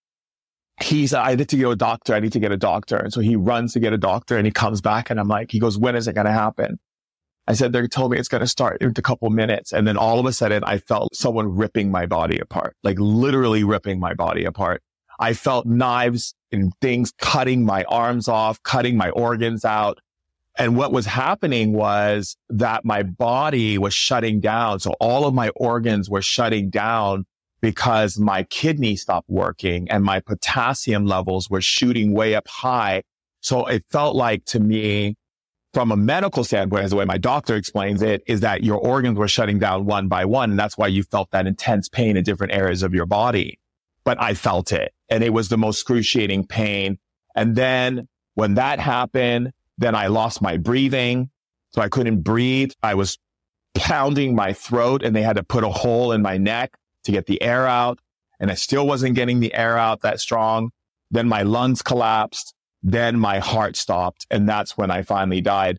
Speaker 2: he said, I need to go to a doctor. I need to get a doctor. And so he runs to get a doctor and he comes back and I'm like, he goes, when is it going to happen? I said, they told me it's going to start in a couple minutes. And then all of a sudden I felt someone ripping my body apart, like literally ripping my body apart. I felt knives and things cutting my arms off, cutting my organs out. And what was happening was that my body was shutting down. So all of my organs were shutting down because my kidney stopped working and my potassium levels were shooting way up high. So it felt like to me, from a medical standpoint, as the way my doctor explains it, is that your organs were shutting down one by one. And that's why you felt that intense pain in different areas of your body. but I felt it. And it was the most excruciating pain. And then when that happened, then I lost my breathing. So I couldn't breathe. I was pounding my throat and they had to put a hole in my neck to get the air out. And I still wasn't getting the air out that strong. Then my lungs collapsed. Then my heart stopped. And that's when I finally died.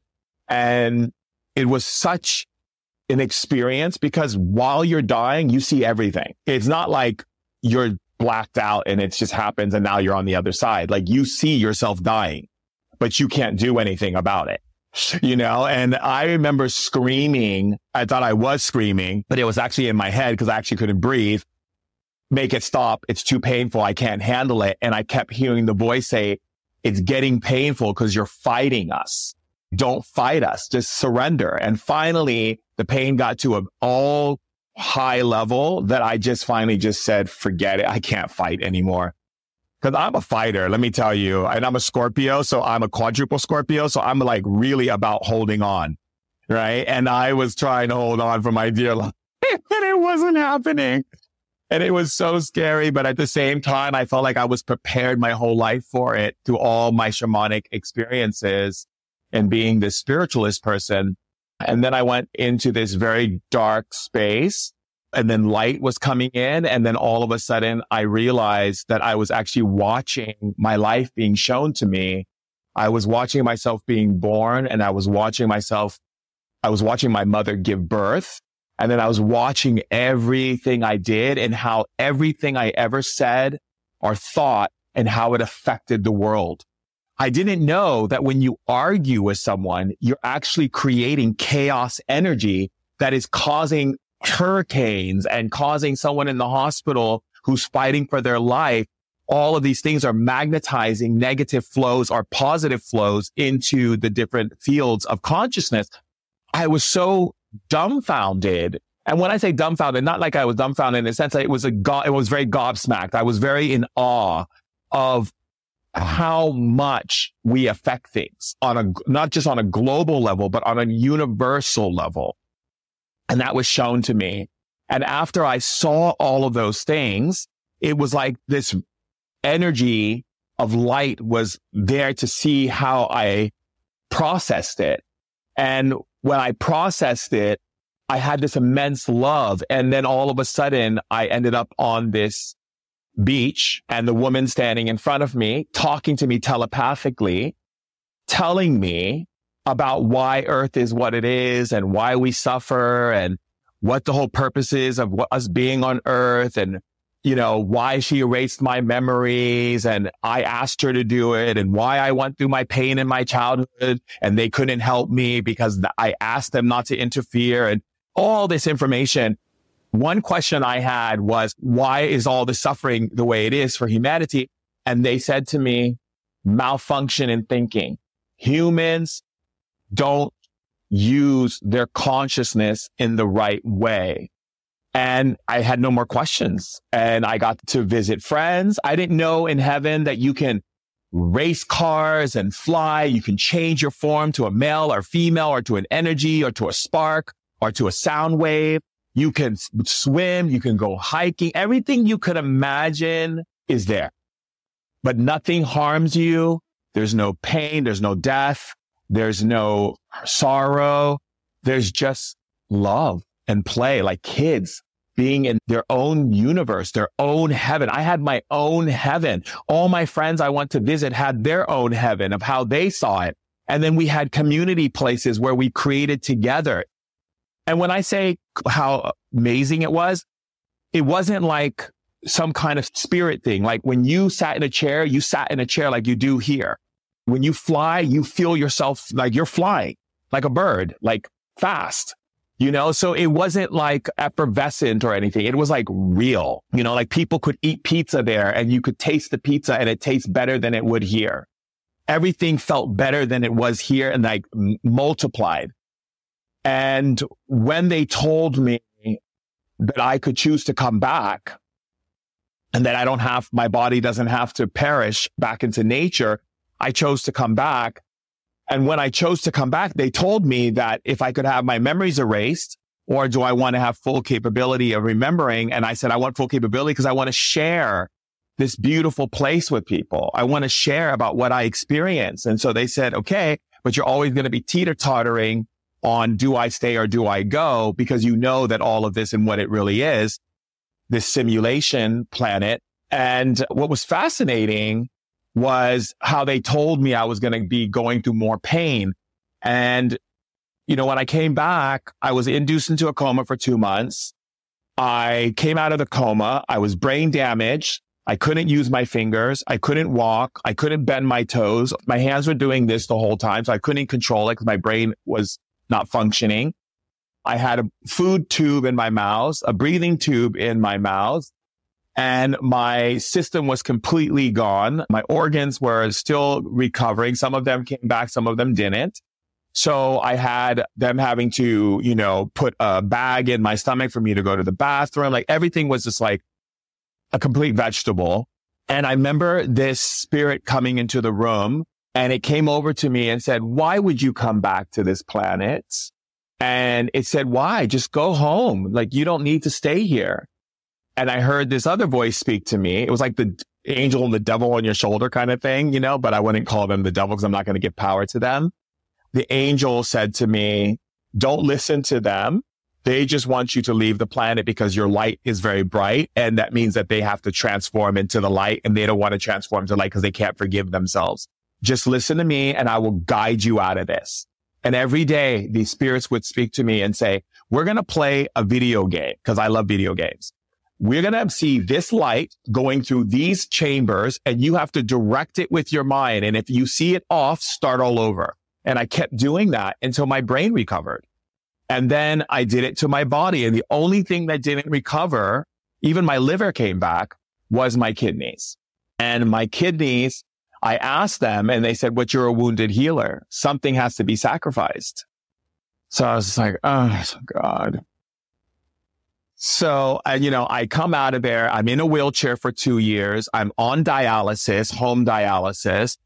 Speaker 2: And it was such an experience because while you're dying, you see everything. It's not like you're blacked out and it just happens and now you're on the other side. Like you see yourself dying, but you can't do anything about it. You know, and I remember screaming. I thought I was screaming, but it was actually in my head because I actually couldn't breathe. Make it stop. It's too painful. I can't handle it. And I kept hearing the voice say, it's getting painful because you're fighting us. Don't fight us. Just surrender. And finally, the pain got to an all high level that I just finally just said, forget it. I can't fight anymore. Because I'm a fighter, let me tell you, and I'm a Scorpio, so I'm a quadruple Scorpio, so I'm like really about holding on, right? And I was trying to hold on for my dear life, and it wasn't happening. And it was so scary, but at the same time, I felt like I was prepared my whole life for it through all my shamanic experiences and being this spiritualist person. And then I went into this very dark space. And then light was coming in. And then all of a sudden, I realized that I was actually watching my life being shown to me. I was watching myself being born and I was watching myself. I was watching my mother give birth. And then I was watching everything I did and how everything I ever said or thought and how it affected the world. I didn't know that when you argue with someone, you're actually creating chaos energy that is causing hurricanes and causing someone in the hospital who's fighting for their life. All of these things are magnetizing negative flows or positive flows into the different fields of consciousness. I was so dumbfounded. And when I say dumbfounded, not like I was dumbfounded in the sense that it was a go- it was very gobsmacked. I was very in awe of how much we affect things on a, not just on a global level, but on a universal level. And that was shown to me. And after I saw all of those things, it was like this energy of light was there to see how I processed it. And when I processed it, I had this immense love. And then all of a sudden, I ended up on this beach and the woman standing in front of me, talking to me telepathically, telling me about why Earth is what it is and why we suffer and what the whole purpose is of what, us being on Earth and, you know, why she erased my memories and I asked her to do it and why I went through my pain in my childhood and they couldn't help me because I asked them not to interfere and all this information. One question I had was, why is all the suffering the way it is for humanity? And they said to me, malfunction in thinking. Humans don't use their consciousness in the right way. And I had no more questions. And I got to visit friends. I didn't know in heaven that you can race cars and fly. You can change your form to a male or female or to an energy or to a spark or to a sound wave. You can swim. You can go hiking. Everything you could imagine is there. But nothing harms you. There's no pain. There's no death. There's no sorrow. There's just love and play, like kids being in their own universe, their own heaven. I had my own heaven. All my friends I went to visit had their own heaven of how they saw it. And then we had community places where we created together. And when I say how amazing it was, it wasn't like some kind of spirit thing. Like when you sat in a chair, you sat in a chair like you do here. When you fly, you feel yourself like you're flying, like a bird, like fast, you know? So it wasn't like effervescent or anything. It was like real, you know, like people could eat pizza there and you could taste the pizza and it tastes better than it would here. Everything felt better than it was here and like m- multiplied. And when they told me that I could choose to come back and that I don't have, my body doesn't have to perish back into nature, I chose to come back. And when I chose to come back, they told me that if I could have my memories erased, or do I want to have full capability of remembering? And I said, I want full capability because I want to share this beautiful place with people. I want to share about what I experienced. And so they said, okay, but you're always going to be teeter-tottering on do I stay or do I go? Because you know that all of this and what it really is, this simulation planet. And what was fascinating was how they told me I was going to be going through more pain. And, you know, when I came back, I was induced into a coma for two months. I came out of the coma. I was brain damaged. I couldn't use my fingers. I couldn't walk. I couldn't bend my toes. My hands were doing this the whole time. So I couldn't control it because my brain was not functioning. I had a food tube in my mouth, a breathing tube in my mouth, and my system was completely gone. My organs were still recovering. Some of them came back. Some of them didn't. So I had them having to, you know, put a bag in my stomach for me to go to the bathroom. Like everything was just like a complete vegetable. And I remember this spirit coming into the room, and it came over to me and said, why would you come back to this planet? And it said, why? Just go home. Like, you don't need to stay here. And I heard this other voice speak to me. It was like the angel and the devil on your shoulder kind of thing, you know, but I wouldn't call them the devil because I'm not going to give power to them. The angel said to me, don't listen to them. They just want you to leave the planet because your light is very bright. And that means that they have to transform into the light, and they don't want to transform to light because they can't forgive themselves. Just listen to me and I will guide you out of this. And every day these spirits would speak to me and say, we're going to play a video game because I love video games. We're going to see this light going through these chambers, and you have to direct it with your mind. And if you see it off, start all over. And I kept doing that until my brain recovered. And then I did it to my body. And the only thing that didn't recover, even my liver came back, was my kidneys. And my kidneys, I asked them and they said, but you're a wounded healer. Something has to be sacrificed. So I was like, oh God. So, uh, you know, I come out of there. I'm in a wheelchair for two years. I'm on dialysis, home dialysis.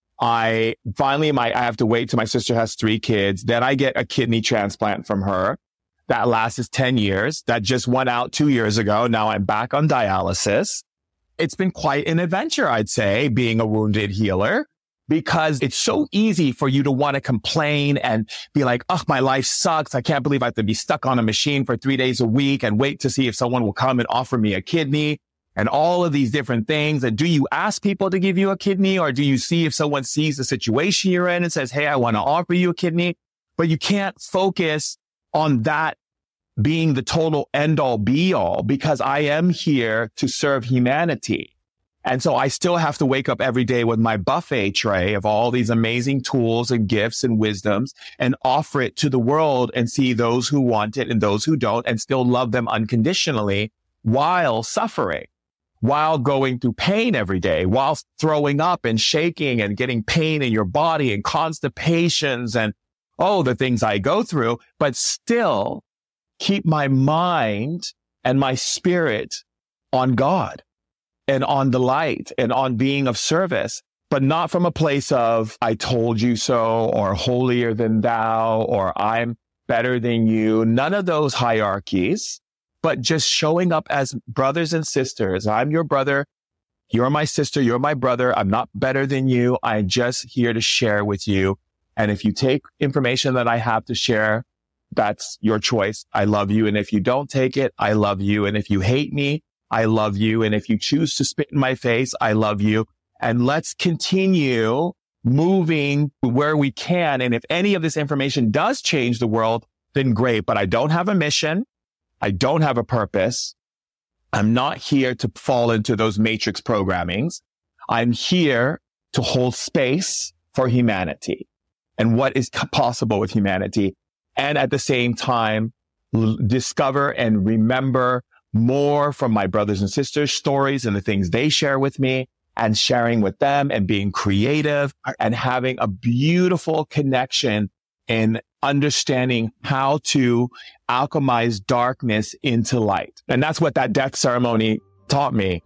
Speaker 2: I finally, my, I have to wait till my sister has three kids. Then I get a kidney transplant from her. That lasts ten years. That just went out two years ago. Now I'm back on dialysis. It's been quite an adventure, I'd say, being a wounded healer, because it's so easy for you to want to complain and be like, oh, my life sucks. I can't believe I have to be stuck on a machine for three days a week and wait to see if someone will come and offer me a kidney. And all of these different things. And do you ask people to give you a kidney, or do you see if someone sees the situation you're in and says, hey, I want to offer you a kidney? But you can't focus on that being the total end all be all, because I am here to serve humanity. And so I still have to wake up every day with my buffet tray of all these amazing tools and gifts and wisdoms and offer it to the world and see those who want it and those who don't, and still love them unconditionally while suffering. While going through pain every day, while throwing up and shaking and getting pain in your body and constipations and, oh, the things I go through, but still keep my mind and my spirit on God and on the light and on being of service, but not from a place of, I told you so, or holier than thou, or I'm better than you. None of those hierarchies. But just showing up as brothers and sisters. I'm your brother. You're my sister. You're my brother. I'm not better than you. I'm just here to share with you. And if you take information that I have to share, that's your choice. I love you. And if you don't take it, I love you. And if you hate me, I love you. And if you choose to spit in my face, I love you. And let's continue moving where we can. And if any of this information does change the world, then great. But I don't have a mission. I don't have a purpose. I'm not here to fall into those matrix programmings. I'm here to hold space for humanity and what is possible with humanity. And at the same time, l- discover and remember more from my brothers and sisters' stories and the things they share with me, and sharing with them and being creative and having a beautiful connection in understanding how to alchemize darkness into light. And that's what that death ceremony taught me.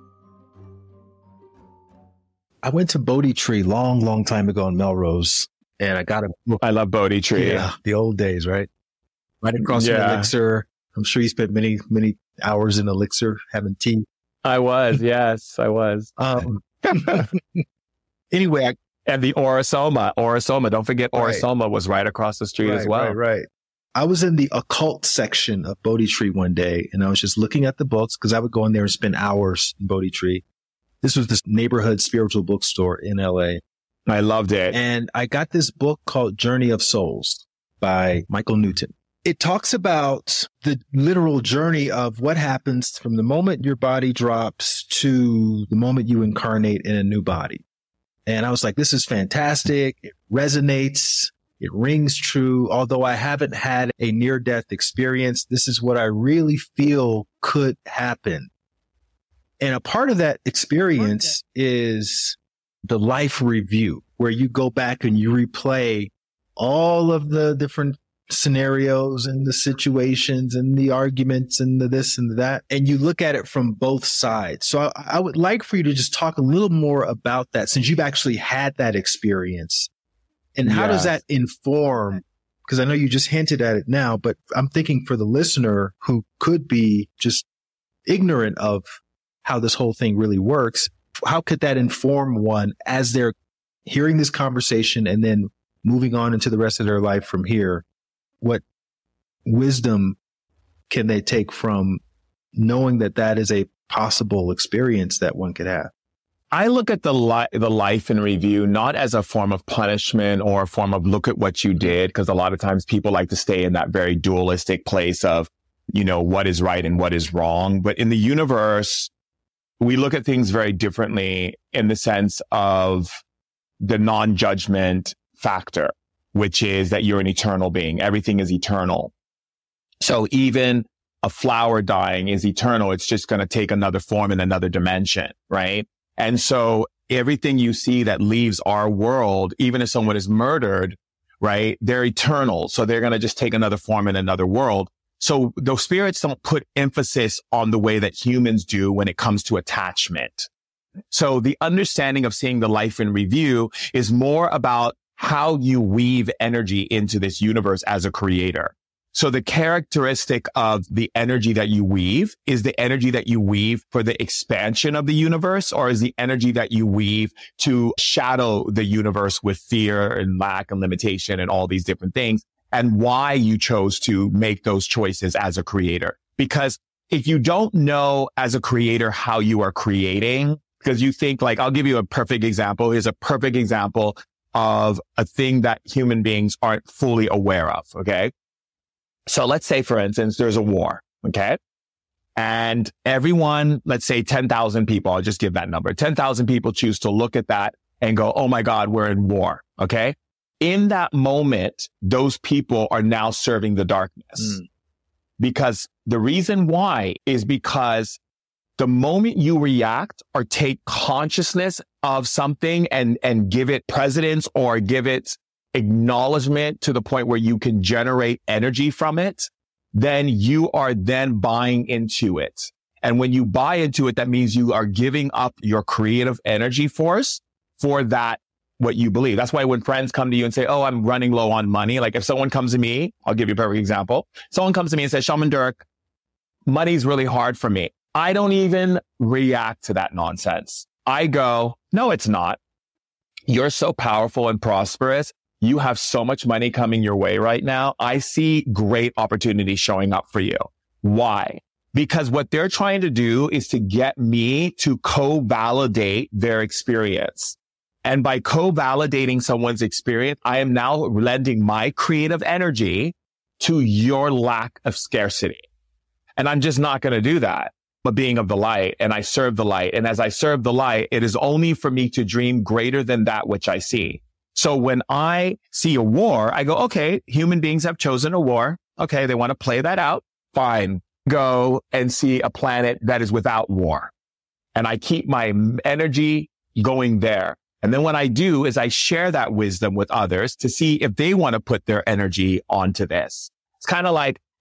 Speaker 3: I went to Bodhi Tree long, long time ago in Melrose, And I got a book.
Speaker 2: I love Bodhi Tree.
Speaker 3: Yeah, the old days, right? Right across
Speaker 2: Yeah.
Speaker 3: from Elixir. I'm sure you spent many, many hours in Elixir having tea.
Speaker 2: I was, yes, I was.
Speaker 3: Um, anyway, I,
Speaker 2: And the Orosoma, Orosoma, don't forget
Speaker 3: Right.
Speaker 2: Orosoma was right across the street
Speaker 3: right,
Speaker 2: as well.
Speaker 3: Right, right. I was in the occult section of Bodhi Tree one day, and I was just looking at the books because I would go in there and spend hours in Bodhi Tree. This was this neighborhood spiritual bookstore in L A.
Speaker 2: I loved it.
Speaker 3: And I got this book called Journey of Souls by Michael Newton. It talks about the literal journey of what happens from the moment your body drops to the moment you incarnate in a new body. And I was like, this is fantastic. It resonates. It rings true. Although I haven't had a near-death experience, this is what I really feel could happen. And a part of that experience is the life review, where you go back and you replay all of the different scenarios and the situations and the arguments and the this and the that, and you look at it from both sides. So I, I would like for you to just talk a little more about that, since you've actually had that experience. And how does
Speaker 2: Yes.
Speaker 3: that inform? Because I know you just hinted at it now, but I'm thinking for the listener who could be just ignorant of how this whole thing really works, how could that inform one as they're hearing this conversation and then moving on into the rest of their life from here? What wisdom can they take from knowing that that is a possible experience that one could have?
Speaker 2: I look at the li- the life in review not as a form of punishment or a form of look at what you did, because a lot of times people like to stay in that very dualistic place of, you know, what is right and what is wrong. But in the universe, we look at things very differently in the sense of the non-judgment factor, which is that you're an eternal being. Everything is eternal. So even a flower dying is eternal. It's just going to take another form in another dimension, right? And so everything you see that leaves our world, even if someone is murdered, right, they're eternal. So they're going to just take another form in another world. So those spirits don't put emphasis on the way that humans do when it comes to attachment. So the understanding of seeing the life in review is more about how you weave energy into this universe as a creator. So the characteristic of the energy that you weave is the energy that you weave for the expansion of the universe, or is the energy that you weave to shadow the universe with fear and lack and limitation and all these different things, and why you chose to make those choices as a creator. Because if you don't know as a creator how you are creating, because you think like, I'll give you a perfect example. Here's a perfect example of a thing that human beings aren't fully aware of. Okay. So let's say, for instance, there's a war, okay? And everyone, let's say ten thousand people, I'll just give that number. ten thousand people choose to look at that and go, oh my God, we're in war, okay? In that moment, those people are now serving the darkness. Mm. Because the reason why is because the moment you react or take consciousness of something and, and give it precedence or give it acknowledgement to the point where you can generate energy from it, then you are then buying into it. And when you buy into it, that means you are giving up your creative energy force for that, what you believe. That's why when friends come to you and say, oh, I'm running low on money. Like if someone comes to me, I'll give you a perfect example. Someone comes to me and says, Shaman Durek, money's really hard for me. I don't even react to that nonsense. I go, no, it's not. You're so powerful and prosperous. You have so much money coming your way right now. I see great opportunity showing up for you. Why? Because what they're trying to do is to get me to co-validate their experience. And by co-validating someone's experience, I am now lending my creative energy to your lack of scarcity. And I'm just not going to do that. I'm a being of the light, and I serve the light. And as I serve the light, it is only for me to dream greater than that which I see. So when I see a war, I go, okay, human beings have chosen a war. Okay, they want to play that out. Fine. Go and see a planet that is without war. And I keep my energy going there. And then what I do is I share that wisdom with others to see if they want to put their energy onto this. It's kind of like,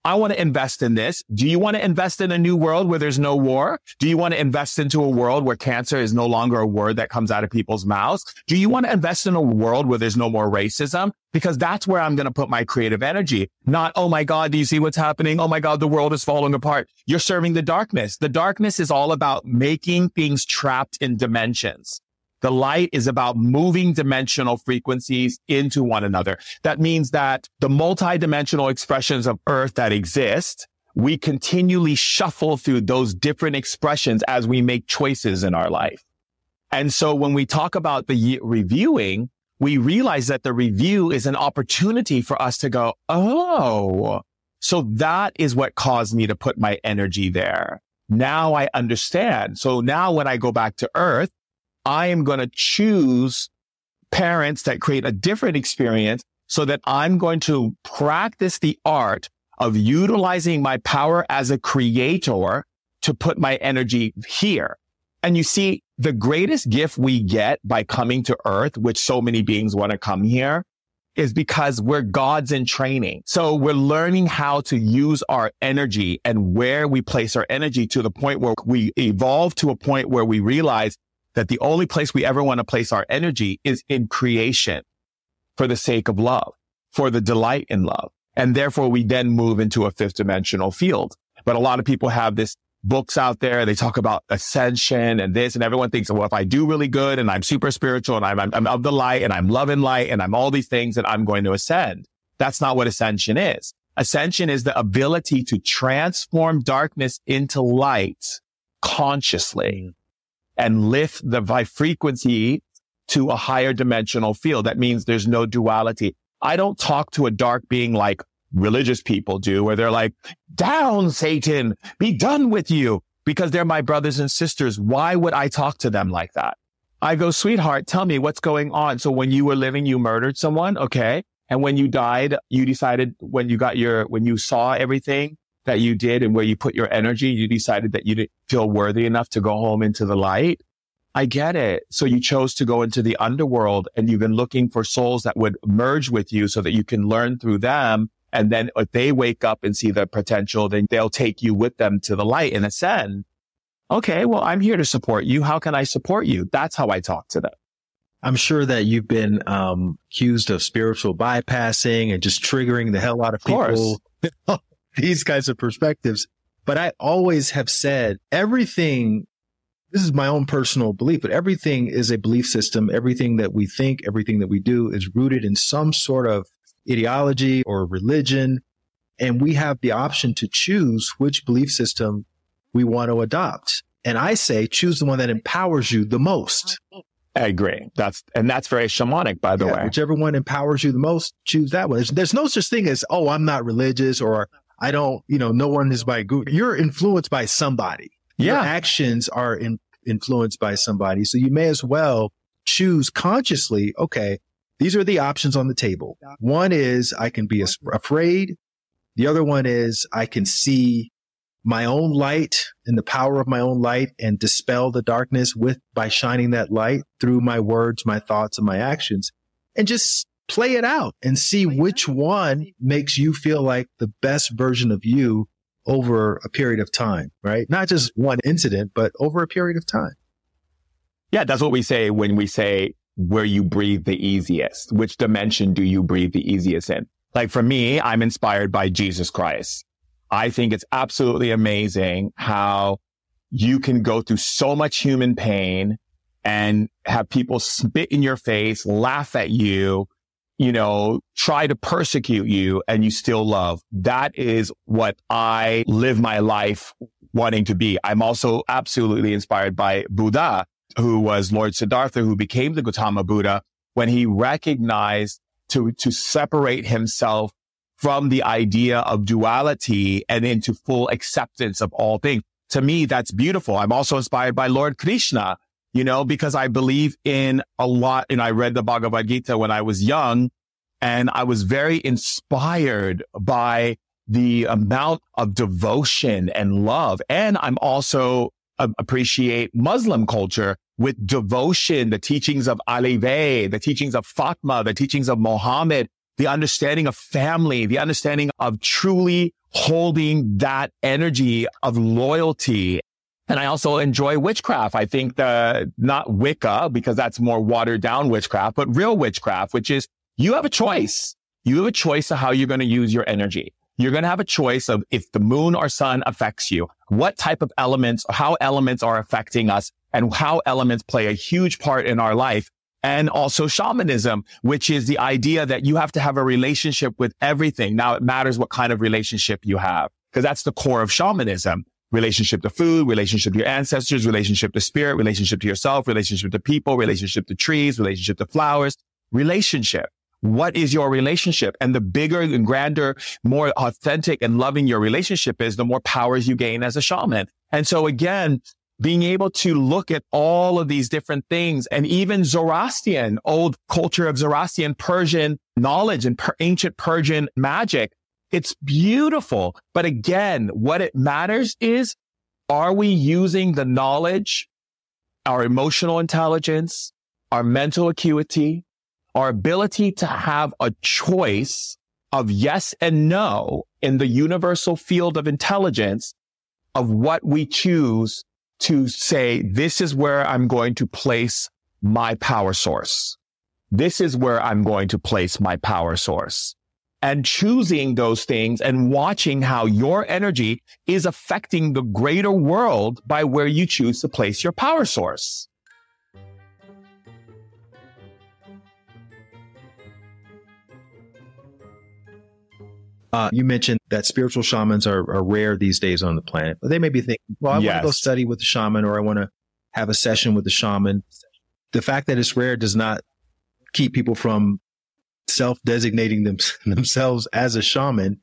Speaker 2: I want to invest in this. Do you want to invest in a new world where there's no war? Do you want to invest into a world where cancer is no longer a word that comes out of people's mouths? Do you want to invest in a world where there's no more racism? Because that's where I'm going to put my creative energy. Not, oh my God, do you see what's happening? Oh my God, the world is falling apart. You're serving the darkness. The darkness is all about making things trapped in dimensions. The light is about moving dimensional frequencies into one another. That means that the multidimensional expressions of Earth that exist, we continually shuffle through those different expressions as we make choices in our life. And so when we talk about the reviewing, we realize that the review is an opportunity for us to go, oh, so that is what caused me to put my energy there. Now I understand. So now when I go back to Earth, I am going to choose parents that create a different experience so that I'm going to practice the art of utilizing my power as a creator to put my energy here. And you see, the greatest gift we get by coming to Earth, which so many beings want to come here, is because we're gods in training. So we're learning how to use our energy and where we place our energy to the point where we evolve to a point where we realize that the only place we ever want to place our energy is in creation for the sake of love, for the delight in love. And therefore, we then move into a fifth dimensional field. But a lot of people have this books out there. They talk about ascension and this, and everyone thinks, well, if I do really good and I'm super spiritual and I'm, I'm, I'm of the light and I'm loving light and I'm all these things, and I'm going to ascend. That's not what ascension is. Ascension is the ability to transform darkness into light consciously and lift the frequency to a higher dimensional field. That means there's no duality. I don't talk to a dark being like religious people do, where they're like, down, Satan, be done with you, because they're my brothers and sisters. Why would I talk to them like that? I go, sweetheart, tell me what's going on. So when you were living, you murdered someone. Okay. And when you died, you decided when you got your, when you saw everything that you did and where you put your energy, you decided that you didn't feel worthy enough to go home into the light. I get it. So you chose to go into the underworld, and you've been looking for souls that would merge with you so that you can learn through them. And then if they wake up and see the potential, then they'll take you with them to the light and ascend. Okay, well, I'm here to support you. How can I support you? That's how I talk to them.
Speaker 3: I'm sure that you've been um, accused of spiritual bypassing and just triggering the hell out of people. Of these kinds of perspectives. But I always have said everything, this is my own personal belief, but everything is a belief system. Everything that we think, everything that we do is rooted in some sort of ideology or religion. And we have the option to choose which belief system we want to adopt. And I say, choose the one that empowers you the most.
Speaker 2: I agree. That's, and that's very shamanic, by the
Speaker 3: yeah,
Speaker 2: way.
Speaker 3: Whichever one empowers you the most, choose that one. There's, there's no such thing as, oh, I'm not religious, or I don't, you know, no one is my guru. You're influenced by somebody.
Speaker 2: Yeah.
Speaker 3: Your actions are in, influenced by somebody. So you may as well choose consciously, okay, these are the options on the table. One is I can be afraid. The other one is I can see my own light and the power of my own light and dispel the darkness with by shining that light through my words, my thoughts, and my actions, and just play it out and see which one makes you feel like the best version of you over a period of time, right? Not just one incident, but over a period of time.
Speaker 2: Yeah, that's what we say when we say where you breathe the easiest. Which dimension do you breathe the easiest in? Like for me, I'm inspired by Jesus Christ. I think it's absolutely amazing how you can go through so much human pain and have people spit in your face, laugh at you, you know, try to persecute you, and you still love. That is what I live my life wanting to be. I'm also absolutely inspired by Buddha, who was Lord Siddhartha, who became the Gautama Buddha, when he recognized to, to separate himself from the idea of duality and into full acceptance of all things. To me, that's beautiful. I'm also inspired by Lord Krishna, you know, because I believe in a lot. And I read the Bhagavad Gita when I was young, and I was very inspired by the amount of devotion and love. And I'm also uh, appreciate Muslim culture with devotion, the teachings of Ali Bey, the teachings of Fatma, the teachings of Muhammad. the understanding of family, the understanding of truly holding that energy of loyalty. And I also enjoy witchcraft. I think the, not Wicca, because that's more watered down witchcraft, but real witchcraft, which is you have a choice. You have a choice of how you're going to use your energy. You're going to have a choice of if the moon or sun affects you, what type of elements, how elements are affecting us, and how elements play a huge part in our life. And also shamanism, which is the idea that you have to have a relationship with everything. Now it matters what kind of relationship you have, because that's the core of shamanism. Relationship to food, relationship to your ancestors, relationship to spirit, relationship to yourself, relationship to people, relationship to trees, relationship to flowers, relationship. What is your relationship? And the bigger and grander, more authentic and loving your relationship is, the more powers you gain as a shaman. And so again, being able to look at all of these different things, and even Zoroastrian, old culture of Zoroastrian Persian knowledge and per- ancient Persian magic, it's beautiful. But again, what it matters is, are we using the knowledge, our emotional intelligence, our mental acuity, our ability to have a choice of yes and no in the universal field of intelligence of what we choose to say, this is where I'm going to place my power source. This is where I'm going to place my power source. And choosing those things and watching how your energy is affecting the greater world by where you choose to place your power source.
Speaker 3: Uh, you mentioned that spiritual shamans are, are rare these days on the planet, but they may be thinking, well, I yes. want to go study with the shaman, or I want to have a session with the shaman. The fact that it's rare does not keep people from self-designating them, themselves as a shaman.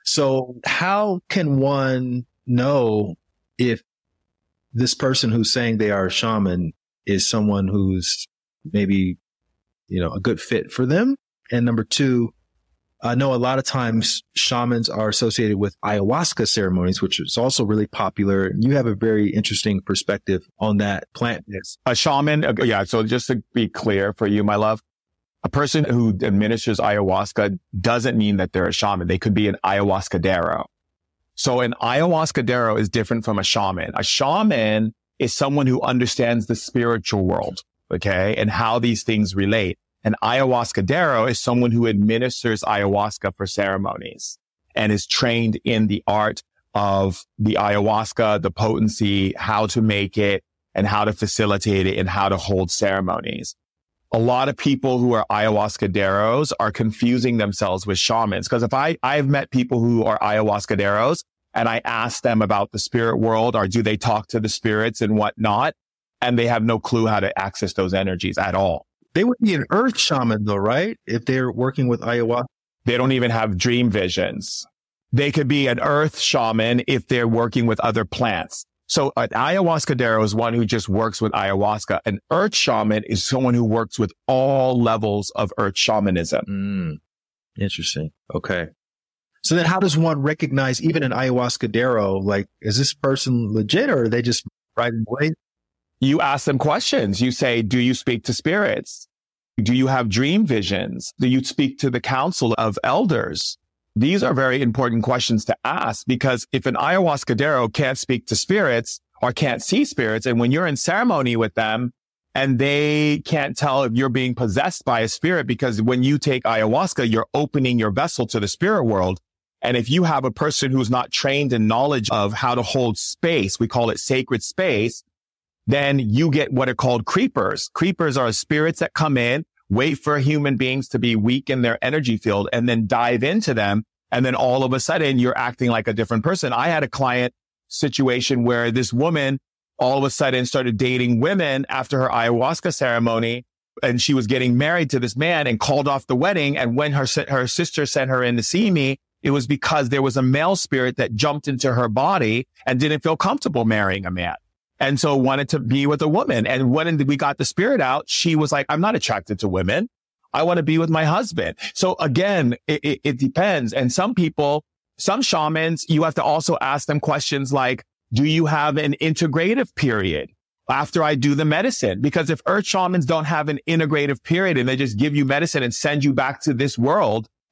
Speaker 3: So how can one know if this person who's saying they are a shaman is someone who's maybe, you know, a good fit for them? And number two, I know a lot of times shamans are associated with ayahuasca ceremonies, which is also really popular. You have a very interesting perspective on that plant.
Speaker 2: A shaman, yeah. So just to be clear for you, my love, a person who administers ayahuasca doesn't mean that they're a shaman. They could be an ayahuascadero. So an ayahuascadero is different from a shaman. A shaman is someone who understands the spiritual world, okay, and how these things relate. An ayahuascadero is someone who administers ayahuasca for ceremonies and is trained in the art of the ayahuasca, the potency, how to make it, and how to facilitate it, and how to hold ceremonies. A lot of people who are ayahuascaderos are confusing themselves with shamans. Because if I, I've met people who are ayahuascaderos and I ask them about the spirit world, or do they talk to the spirits and whatnot, and they have no clue how to access those energies at all.
Speaker 3: They would be an earth shaman though, right? If they're working with ayahuasca.
Speaker 2: They don't even have dream visions. They could be an earth shaman if they're working with other plants. So an ayahuascadero is one who just works with ayahuasca. An earth shaman is someone who works with all levels of earth shamanism.
Speaker 3: Mm, interesting. Okay. So then how does one recognize even an ayahuascadero? Like, is this person legit, or are they just riding away?
Speaker 2: You ask them questions. You say, do you speak to spirits? Do you have dream visions? Do you speak to the council of elders? These are very important questions to ask, because if an ayahuascadero can't speak to spirits or can't see spirits, and when you're in ceremony with them and they can't tell if you're being possessed by a spirit, because when you take ayahuasca, you're opening your vessel to the spirit world. And if you have a person who's not trained in knowledge of how to hold space, we call it sacred space, then you get what are called creepers. Creepers are spirits that come in, wait for human beings to be weak in their energy field, and then dive into them. And then all of a sudden you're acting like a different person. I had a client situation where this woman all of a sudden started dating women after her ayahuasca ceremony, and she was getting married to this man and called off the wedding. And when her, her sister sent her in to see me, it was because there was a male spirit that jumped into her body and didn't feel comfortable marrying a man. And so wanted to be with a woman. And when we got the spirit out, she was like, I'm not attracted to women. I want to be with my husband. So again, it, it, it depends. And some people, some shamans, you have to also ask them questions like, do you have an integrative period after I do the medicine? Because if earth shamans don't have an integrative period and they just give you medicine and send you back to this world,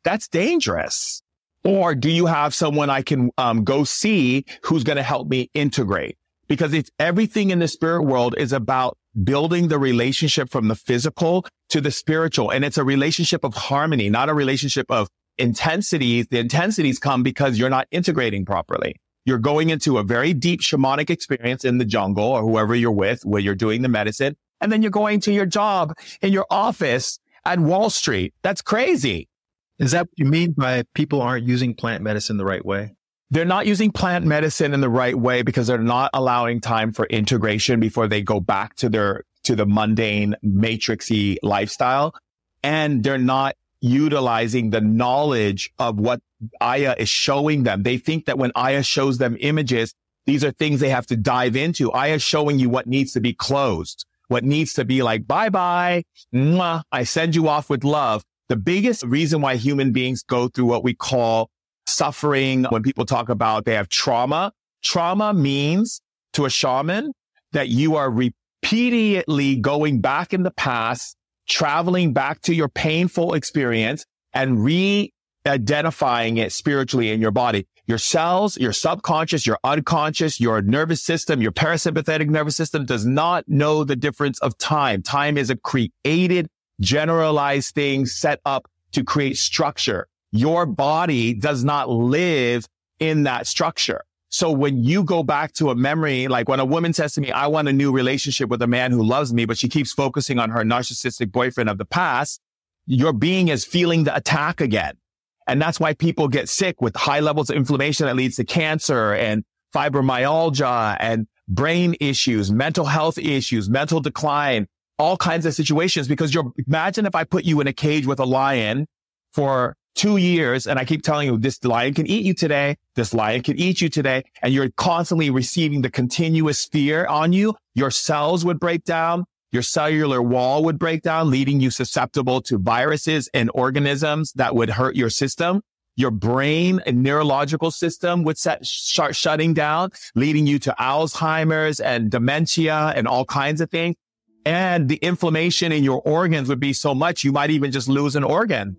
Speaker 2: That's dangerous. Or do you have someone I can um, go see who's going to help me integrate? Because it's everything in the spirit world is about building the relationship from the physical to the spiritual. And it's a relationship of harmony, not a relationship of intensities. The intensities come because you're not integrating properly. You're going into a very deep shamanic experience in the jungle or whoever you're with, where you're doing the medicine. And then you're going to your job in your office at Wall Street. That's crazy.
Speaker 3: Is that what you mean by people aren't using plant medicine the right way?
Speaker 2: They're not using plant medicine in the right way because they're not allowing time for integration before they go back to their, to the mundane matrixy lifestyle. And they're not utilizing the knowledge of what Aya is showing them. They think that when Aya shows them images, these are things they have to dive into. Aya is showing you what needs to be closed, what needs to be like, bye-bye, mwah, I send you off with love. The biggest reason why human beings go through what we call suffering, when people talk about they have trauma, trauma means to a shaman that you are repeatedly going back in the past, traveling back to your painful experience and re-identifying it spiritually in your body. Your cells, your subconscious, your unconscious, your nervous system, your parasympathetic nervous system does not know the difference of time. Time is a created, generalized thing set up to create structure. Your body does not live in that structure. So when you go back to a memory, like when a woman says to me, I want a new relationship with a man who loves me, but she keeps focusing on her narcissistic boyfriend of the past, your being is feeling the attack again. And that's why people get sick with high levels of inflammation that leads to cancer and fibromyalgia and brain issues, mental health issues, mental decline, all kinds of situations. Because you're, imagine if I put you in a cage with a lion for two years and I keep telling you, this lion can eat you today. This lion can eat you today. And you're constantly receiving the continuous fear on you. Your cells would break down. Your cellular wall would break down, leading you susceptible to viruses and organisms that would hurt your system. Your brain and neurological system would set, start shutting down, leading you to Alzheimer's and dementia and all kinds of things. And the inflammation in your organs would be so much, you might even just lose an organ.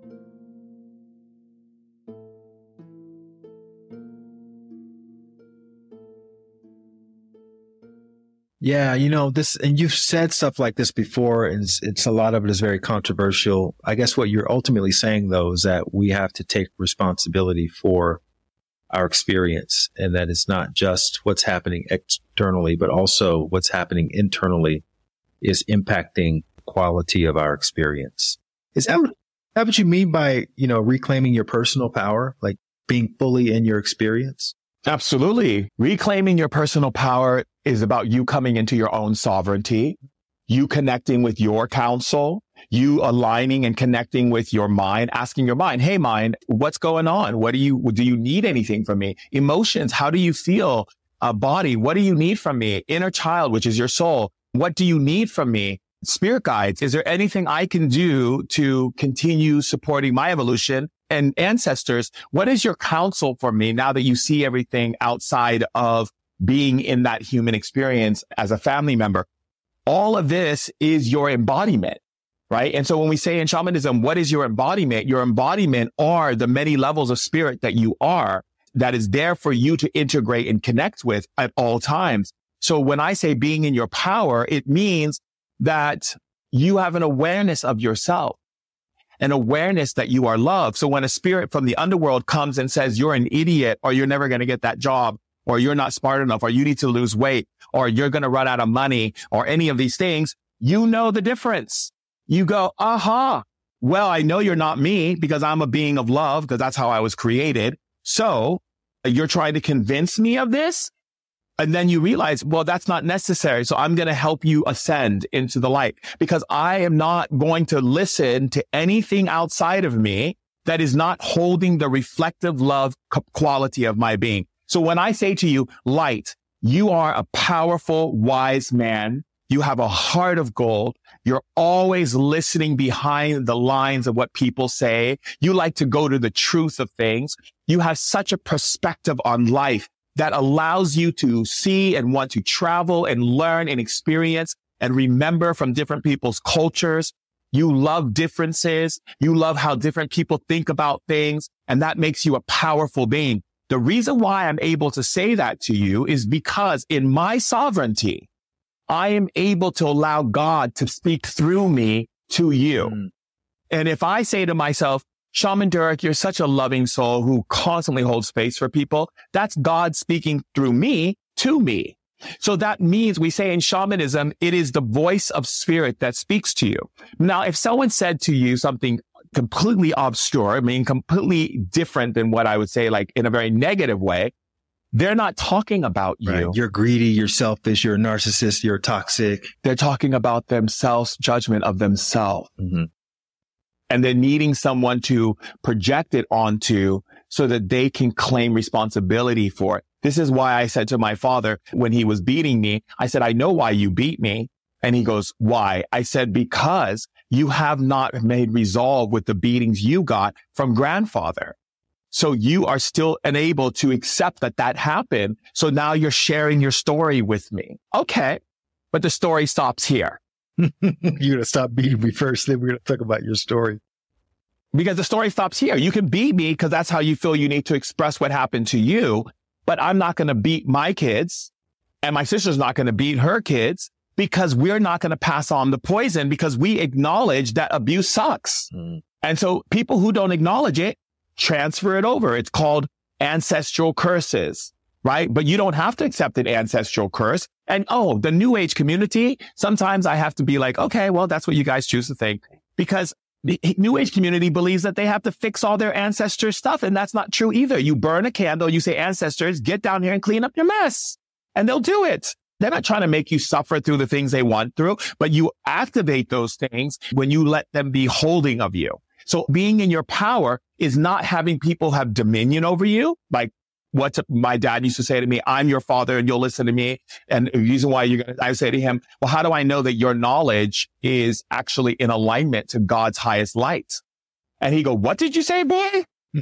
Speaker 3: Yeah, you know, this, and you've said stuff like this before, and it's, it's a lot of it is very controversial. I guess what you're ultimately saying, though, is that we have to take responsibility for our experience, and that it's not just what's happening externally, but also what's happening internally is impacting the quality of our experience. Is that, that what you mean by, you know, reclaiming your personal power, like being fully in your experience?
Speaker 2: Absolutely. Reclaiming your personal power is about you coming into your own sovereignty, you connecting with your counsel, you aligning and connecting with your mind, asking your mind, hey, mind, what's going on? What do you, do you need anything from me? Emotions, how do you feel? A body, what do you need from me? Inner child, which is your soul, what do you need from me? Spirit guides, is there anything I can do to continue supporting my evolution? And ancestors, what is your counsel for me now that you see everything outside of being in that human experience as a family member? All of this is your embodiment, right? And so when we say in shamanism, what is your embodiment? Your embodiment are the many levels of spirit that you are, that is there for you to integrate and connect with at all times. So when I say being in your power, it means that you have an awareness of yourself, an awareness that you are loved. So when a spirit from the underworld comes and says, you're an idiot, or you're never going to get that job, or you're not smart enough, or you need to lose weight, or you're going to run out of money, or any of these things, you know the difference. You go, aha, well, I know you're not me because I'm a being of love, because that's how I was created. So you're trying to convince me of this? And then you realize, well, that's not necessary. So I'm going to help you ascend into the light, because I am not going to listen to anything outside of me that is not holding the reflective love quality of my being. So when I say to you, light, you are a powerful, wise man. You have a heart of gold. You're always listening behind the lines of what people say. You like to go to the truth of things. You have such a perspective on life that allows you to see and want to travel and learn and experience and remember from different people's cultures.
Speaker 4: You love differences. You love how different people think about things. And that makes you a powerful being. The reason why I'm able to say that to you is because in my sovereignty, I am able to allow God to speak through me to you. Mm. And if I say to myself, Shaman Durek, you're such a loving soul who constantly holds space for people, that's God speaking through me to me. So that means we say in shamanism, it is the voice of spirit that speaks to you. Now, if someone said to you something completely obscure, I mean, completely different than what I would say, like in a very negative way, they're not talking about you.
Speaker 3: Right. You're greedy, you're selfish, you're a narcissist, you're toxic.
Speaker 4: They're talking about themselves, judgment of themselves. Mm-hmm. And they're needing someone to project it onto so that they can claim responsibility for it. This is why I said to my father when he was beating me, I said, I know why you beat me. And he goes, why? I said, because you have not made resolve with the beatings you got from grandfather. So you are still unable to accept that that happened. So now you're sharing your story with me. Okay. But the story stops here.
Speaker 3: You're going to stop beating me first, then we're going to talk about your story.
Speaker 4: Because the story stops here. You can beat me because that's how you feel you need to express what happened to you. But I'm not going to beat my kids, and my sister's not going to beat her kids, because we're not going to pass on the poison, because we acknowledge that abuse sucks. Mm. And so people who don't acknowledge it, transfer it over. It's called ancestral curses, right? But you don't have to accept an ancestral curse. And oh, the new age community, sometimes I have to be like, okay, well, that's what you guys choose to think, because the new age community believes that they have to fix all their ancestors' stuff. And that's not true either. You burn a candle, you say, ancestors, get down here and clean up your mess. And they'll do it. They're not trying to make you suffer through the things they want through, but you activate those things when you let them be holding of you. So being in your power is not having people have dominion over you. Like what my dad used to say to me, I'm your father and you'll listen to me. And the reason why you're going to, I say to him, well, how do I know that your knowledge is actually in alignment to God's highest light? And he go, what did you say, boy?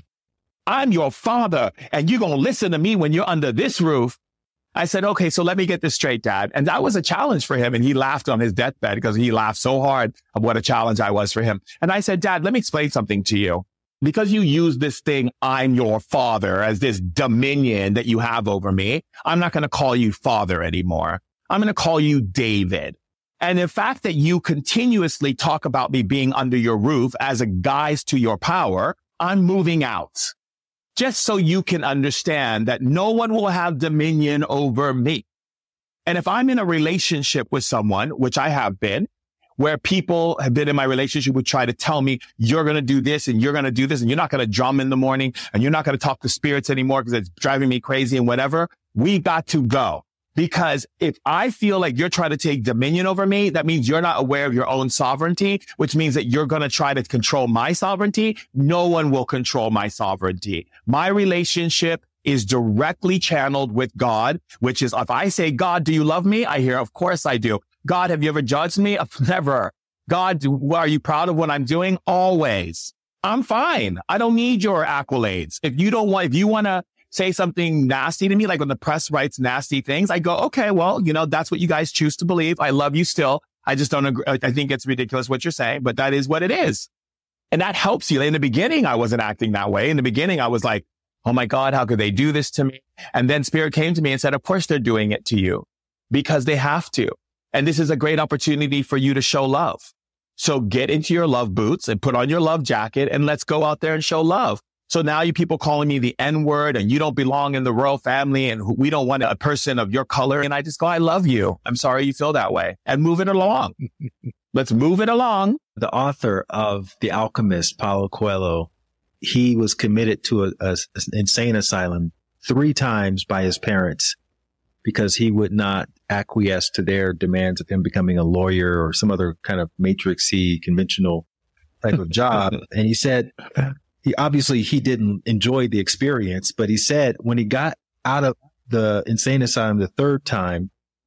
Speaker 4: I'm your father and you're going to listen to me when you're under this roof. I said, okay, so let me get this straight, Dad. And that was a challenge for him. And he laughed on his deathbed because he laughed so hard of what a challenge I was for him. And I said, Dad, let me explain something to you. Because you use this thing, I'm your father, as this dominion that you have over me, I'm not going to call you father anymore. I'm going to call you David. And the fact that you continuously talk about me being under your roof as a guise to your power, I'm moving out. Just so you can understand that no one will have dominion over me. And if I'm in a relationship with someone, which I have been, where people have been in my relationship would try to tell me, you're going to do this and you're going to do this and you're not going to drum in the morning and you're not going to talk to spirits anymore because it's driving me crazy and whatever, we got to go. Because if I feel like you're trying to take dominion over me, that means you're not aware of your own sovereignty, which means that you're going to try to control my sovereignty. No one will control my sovereignty. My relationship is directly channeled with God, which is if I say, God, do you love me? I hear, of course I do. God, have you ever judged me? Never. God, do, are you proud of what I'm doing? Always. I'm fine. I don't need your accolades. If you don't want, if you want to say something nasty to me, like when the press writes nasty things, I go, okay, well, you know, that's what you guys choose to believe. I love you still. I just don't agree. I think it's ridiculous what you're saying, but that is what it is. And that helps you. In the beginning, I wasn't acting that way. In the beginning, I was like, oh my God, how could they do this to me? And then Spirit came to me and said, of course they're doing it to you because they have to. And this is a great opportunity for you to show love. So get into your love boots and put on your love jacket and let's go out there and show love. So now you people calling me the N word and you don't belong in the royal family and we don't want a person of your color. And I just go, I love you. I'm sorry you feel that way and move it along. Let's move it along.
Speaker 3: The author of The Alchemist, Paulo Coelho, he was committed to a, a, an insane asylum three times by his parents because he would not acquiesce to their demands of him becoming a lawyer or some other kind of matrixy conventional type of job. And he said, he obviously he didn't enjoy the experience, but he said when he got out of the insane asylum the third time,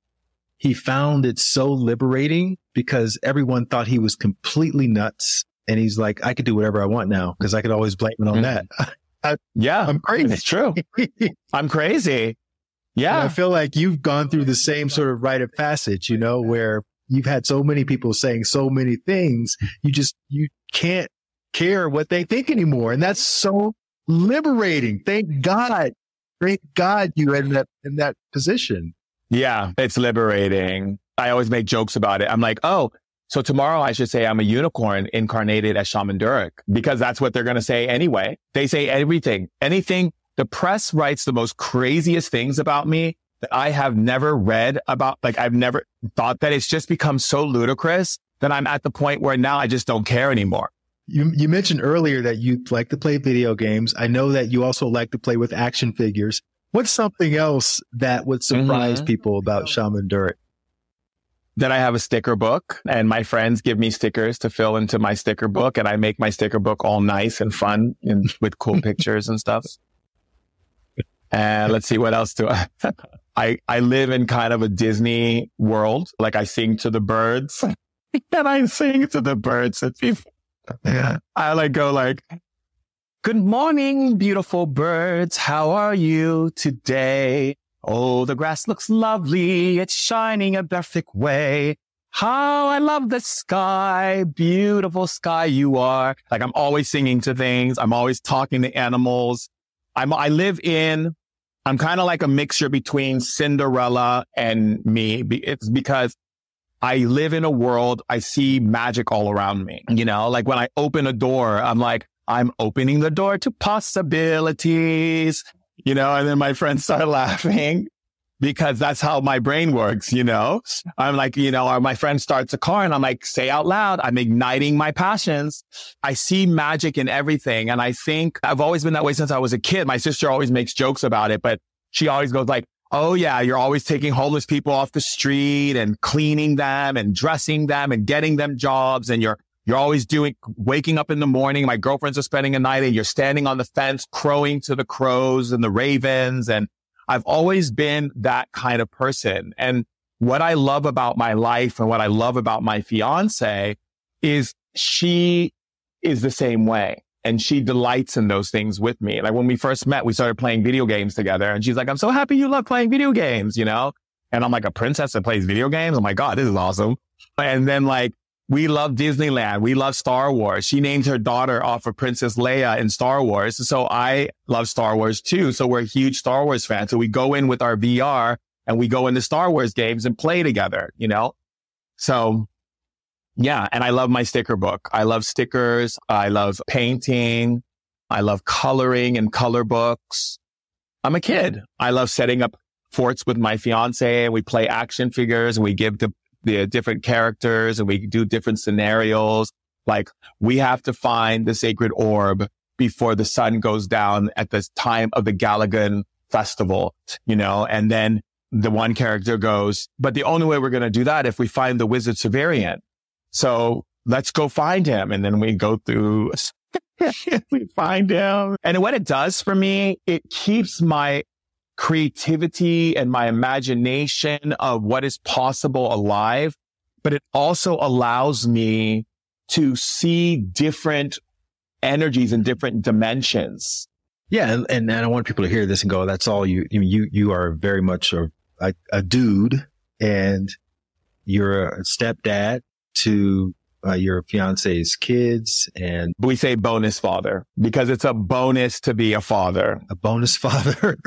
Speaker 3: he found it so liberating because everyone thought he was completely nuts. And he's like, I could do whatever I want now because I could always blame it on that.
Speaker 4: I, yeah,
Speaker 3: I'm crazy.
Speaker 4: It's true. I'm crazy. Yeah.
Speaker 3: And I feel like you've gone through the same sort of rite of passage, you know, where you've had so many people saying so many things, you just, you can't care what they think anymore. And that's so liberating. Thank God. Thank God you're in that, in that position.
Speaker 4: Yeah, it's liberating. I always make jokes about it. I'm like, oh, so tomorrow I should say I'm a unicorn incarnated as Shaman Durek, because that's what they're going to say anyway. They say everything, anything. The press writes the most craziest things about me that I have never read about. Like, I've never thought that. It's just become so ludicrous that I'm at the point where now I just don't care anymore.
Speaker 3: You you mentioned earlier that you like to play video games. I know that you also like to play with action figures. What's something else that would surprise mm-hmm. people about Shaman Durek?
Speaker 4: That I have a sticker book, and my friends give me stickers to fill into my sticker book, and I make my sticker book all nice and fun and with cool pictures and stuff. And let's see, what else do I, I, I live in kind of a Disney world. Like, I sing to the birds and I sing to the birds and people. Yeah. I like go like, good morning, beautiful birds. How are you today? Oh, the grass looks lovely. It's shining a perfect way. How I love the sky. Beautiful sky you are. Like, I'm always singing to things. I'm always talking to animals. I'm, I live in, I'm kind of like a mixture between Cinderella and me. It's because I live in a world, I see magic all around me. You know, like when I open a door, I'm like, I'm opening the door to possibilities, you know, and then my friends start laughing because that's how my brain works, you know. I'm like, you know, or my friend starts a car and I'm like, say out loud, I'm igniting my passions. I see magic in everything. And I think I've always been that way since I was a kid. My sister always makes jokes about it, but she always goes like, oh yeah, you're always taking homeless people off the street and cleaning them and dressing them and getting them jobs. And you're, you're always doing, waking up in the morning. My girlfriends are spending a night and you're standing on the fence, crowing to the crows and the ravens. And I've always been that kind of person. And what I love about my life and what I love about my fiance is she is the same way. And she delights in those things with me. Like when we first met, we started playing video games together. And she's like, I'm so happy you love playing video games, you know? And I'm like, a princess that plays video games? Oh my God, this is awesome. And then like, we love Disneyland. We love Star Wars. She named her daughter off of Princess Leia in Star Wars. So I love Star Wars too. So we're huge Star Wars fans. So we go in with our V R and we go into Star Wars games and play together, you know? So yeah. And I love my sticker book. I love stickers. I love painting. I love coloring and color books. I'm a kid. I love setting up forts with my fiance and we play action figures and we give the the different characters and we do different scenarios. Like we have to find the sacred orb before the sun goes down at the time of the Galagan festival, you know, and then the one character goes, but the only way we're going to do that if we find the wizard Severian. So let's go find him. And then we go through, we find him. And what it does for me, it keeps my creativity and my imagination of what is possible alive, but it also allows me to see different energies in different dimensions.
Speaker 3: Yeah. And, and, and I want people to hear this and go, that's all you, I mean, you, you are very much a, a, a dude and you're a stepdad to Uh, your fiance's kids, and
Speaker 4: we say bonus father because it's a bonus to be a father.
Speaker 3: A bonus father.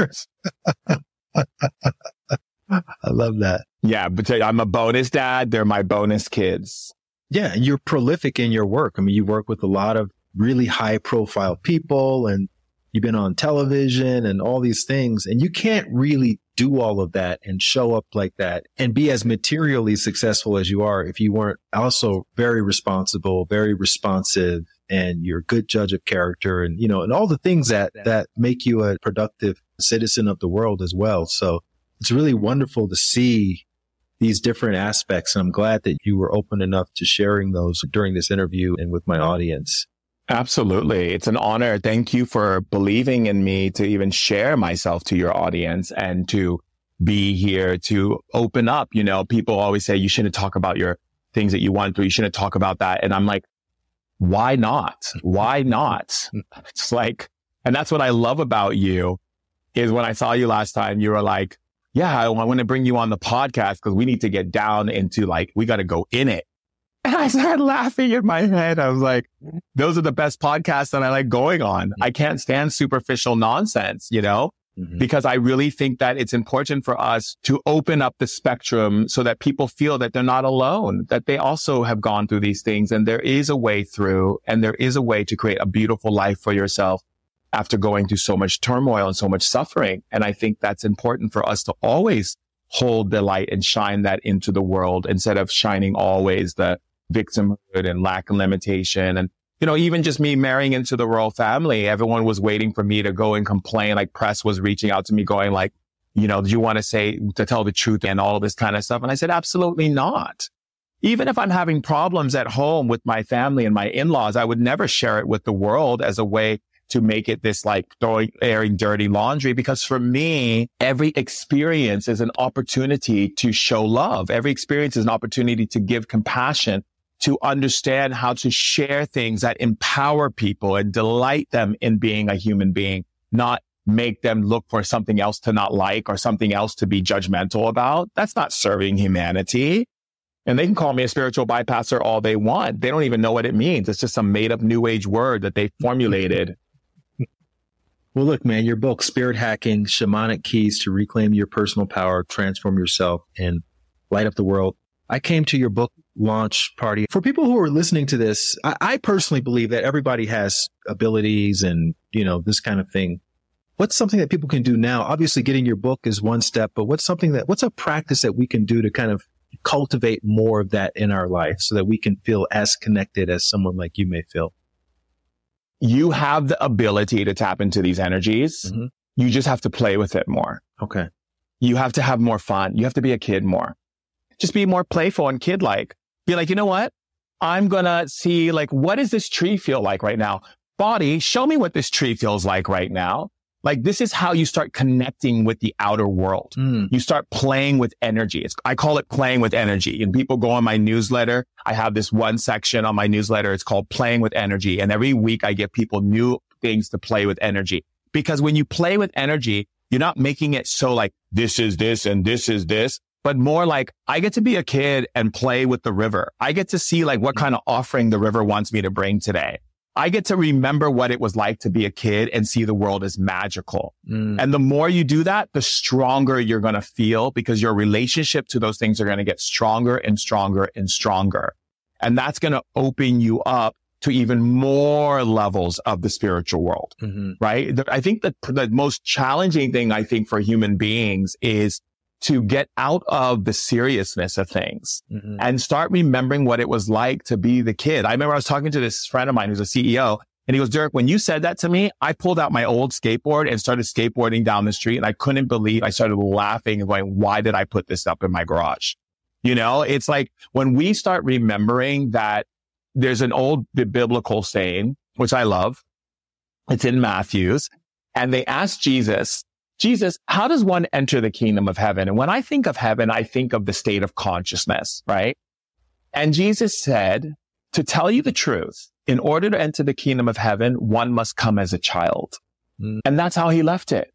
Speaker 3: I love that.
Speaker 4: Yeah, but I'm a bonus dad. They're my bonus kids.
Speaker 3: Yeah, and you're prolific in your work. I mean, you work with a lot of really high profile people and you've been on television and all these things, and you can't really do all of that and show up like that and be as materially successful as you are if you weren't also very responsible, very responsive, and you're a good judge of character and, you know, and all the things that, that make you a productive citizen of the world as well. So it's really wonderful to see these different aspects. And I'm glad that you were open enough to sharing those during this interview and with my audience.
Speaker 4: Absolutely. It's an honor. Thank you for believing in me to even share myself to your audience and to be here to open up. You know, people always say you shouldn't talk about your things that you went through. You shouldn't talk about that. And I'm like, why not? Why not? It's like, and that's what I love about you is when I saw you last time, you were like, yeah, I want to bring you on the podcast because we need to get down into like, we got to go in it. And I started laughing in my head. I was like, those are the best podcasts that I like going on. I can't stand superficial nonsense, you know, mm-hmm. because I really think that it's important for us to open up the spectrum so that people feel that they're not alone, that they also have gone through these things and there is a way through and there is a way to create a beautiful life for yourself after going through so much turmoil and so much suffering. And I think that's important for us to always hold the light and shine that into the world instead of shining always the victimhood and lack and limitation. And, you know, even just me marrying into the royal family, everyone was waiting for me to go and complain. Like press was reaching out to me going like, you know, do you want to say, to tell the truth and all this kind of stuff? And I said, absolutely not. Even if I'm having problems at home with my family and my in-laws, I would never share it with the world as a way to make it this like throwing, airing dirty laundry. Because for me, every experience is an opportunity to show love. Every experience is an opportunity to give compassion, to understand how to share things that empower people and delight them in being a human being, not make them look for something else to not like or something else to be judgmental about. That's not serving humanity. And they can call me a spiritual bypasser all they want. They don't even know what it means. It's just some made up new age word that they formulated.
Speaker 3: Well, look, man, your book, Spirit Hacking, Shamanic Keys to Reclaim Your Personal Power, Transform Yourself, and Light Up the World. I came to your book launch party. For people who are listening to this, I, I personally believe that everybody has abilities and, you know, this kind of thing. What's something that people can do now? Obviously, getting your book is one step, but what's something that, what's a practice that we can do to kind of cultivate more of that in our life so that we can feel as connected as someone like you may feel?
Speaker 4: You have the ability to tap into these energies.
Speaker 3: Mm-hmm.
Speaker 4: You just have to play with it more.
Speaker 3: Okay.
Speaker 4: You have to have more fun. You have to be a kid more. Just be more playful and kid-like. Be like, you know what? I'm going to see like, what does this tree feel like right now? Body, show me what this tree feels like right now. Like, this is how you start connecting with the outer world. Mm. You start playing with energy. It's, I call it playing with energy. And people go on my newsletter. I have this one section on my newsletter. It's called Playing with Energy. And every week I give people new things to play with energy. Because when you play with energy, you're not making it so like, this is this and this is this, but more like, I get to be a kid and play with the river. I get to see like what kind of offering the river wants me to bring today. I get to remember what it was like to be a kid and see the world as magical. Mm. And the more you do that, the stronger you're going to feel because your relationship to those things are going to get stronger and stronger and stronger. And that's going to open you up to even more levels of the spiritual world, mm-hmm. right? I think that the most challenging thing I think for human beings is to get out of the seriousness of things mm-hmm. and start remembering what it was like to be the kid. I remember I was talking to this friend of mine who's a C E O, and he goes, Derek, when you said that to me, I pulled out my old skateboard and started skateboarding down the street, and I couldn't believe, I started laughing and going, why did I put this up in my garage? You know, it's like when we start remembering that there's an old biblical saying, which I love. It's in Matthew's, and they asked Jesus, Jesus, how does one enter the kingdom of heaven? And when I think of heaven, I think of the state of consciousness, right? And Jesus said, to tell you the truth, in order to enter the kingdom of heaven, one must come as a child. Mm. And that's how he left it.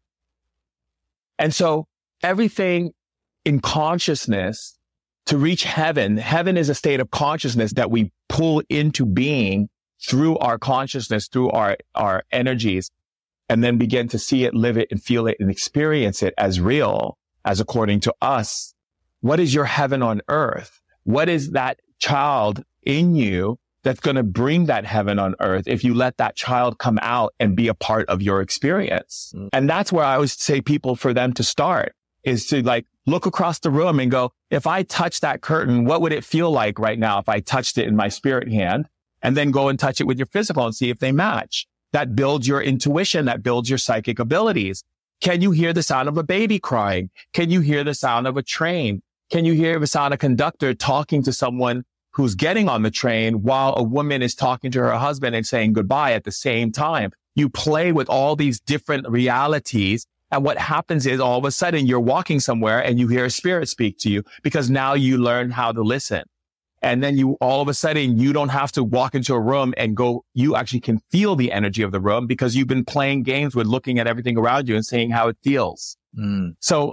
Speaker 4: And so everything in consciousness to reach heaven, heaven is a state of consciousness that we pull into being through our consciousness, through our, our energies, and then begin to see it, live it, and feel it, and experience it as real, as according to us. What is your heaven on earth? What is that child in you that's going to bring that heaven on earth if you let that child come out and be a part of your experience? Mm. And that's where I always say people for them to start is to like look across the room and go, if I touch that curtain, what would it feel like right now if I touched it in my spirit hand? And then go and touch it with your physical and see if they match. That builds your intuition. That builds your psychic abilities. Can you hear the sound of a baby crying? Can you hear the sound of a train? Can you hear the sound of a conductor talking to someone who's getting on the train while a woman is talking to her husband and saying goodbye at the same time? You play with all these different realities. And what happens is all of a sudden you're walking somewhere and you hear a spirit speak to you because now you learn how to listen. And then you, all of a sudden, you don't have to walk into a room and go, you actually can feel the energy of the room because you've been playing games with looking at everything around you and seeing how it feels. Mm. So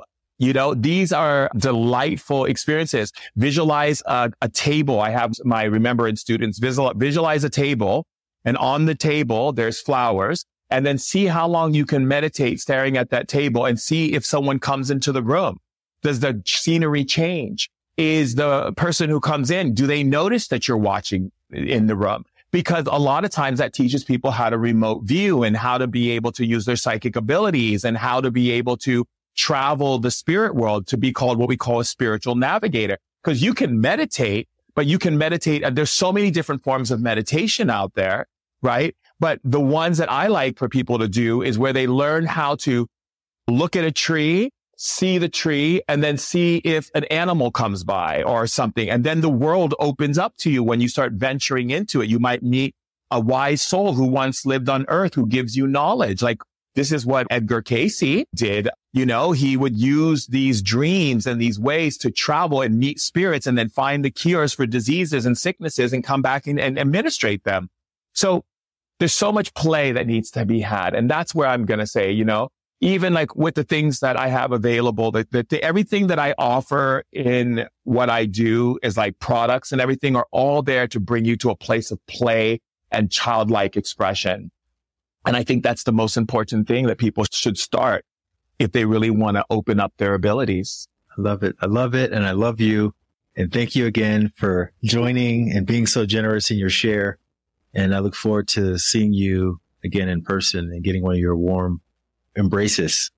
Speaker 4: You know, these are delightful experiences. Visualize a, a table. I have my Remembrance students visual, visualize a table, and on the table, there's flowers, and then see how long you can meditate staring at that table and see if someone comes into the room. Does the scenery change? Is the person who comes in, do they notice that you're watching in the room? Because a lot of times that teaches people how to remote view and how to be able to use their psychic abilities and how to be able to travel the spirit world, to be called what we call a spiritual navigator. Because you can meditate, but you can meditate. There's so many different forms of meditation out there, right? But the ones that I like for people to do is where they learn how to look at a tree, see the tree, and then see if an animal comes by or something. And then the world opens up to you when you start venturing into it. You might meet a wise soul who once lived on earth who gives you knowledge. Like, this is what Edgar Cayce did. You know, he would use these dreams and these ways to travel and meet spirits and then find the cures for diseases and sicknesses and come back and, and administrate them. So there's so much play that needs to be had. And that's where I'm going to say, you know, even like with the things that I have available, that, that the, everything that I offer in what I do is like products and everything are all there to bring you to a place of play and childlike expression. And I think that's the most important thing that people should start if they really want to open up their abilities.
Speaker 3: I love it. I love it. And I love you. And thank you again for joining and being so generous in your share. And I look forward to seeing you again in person and getting one of your warm embraces.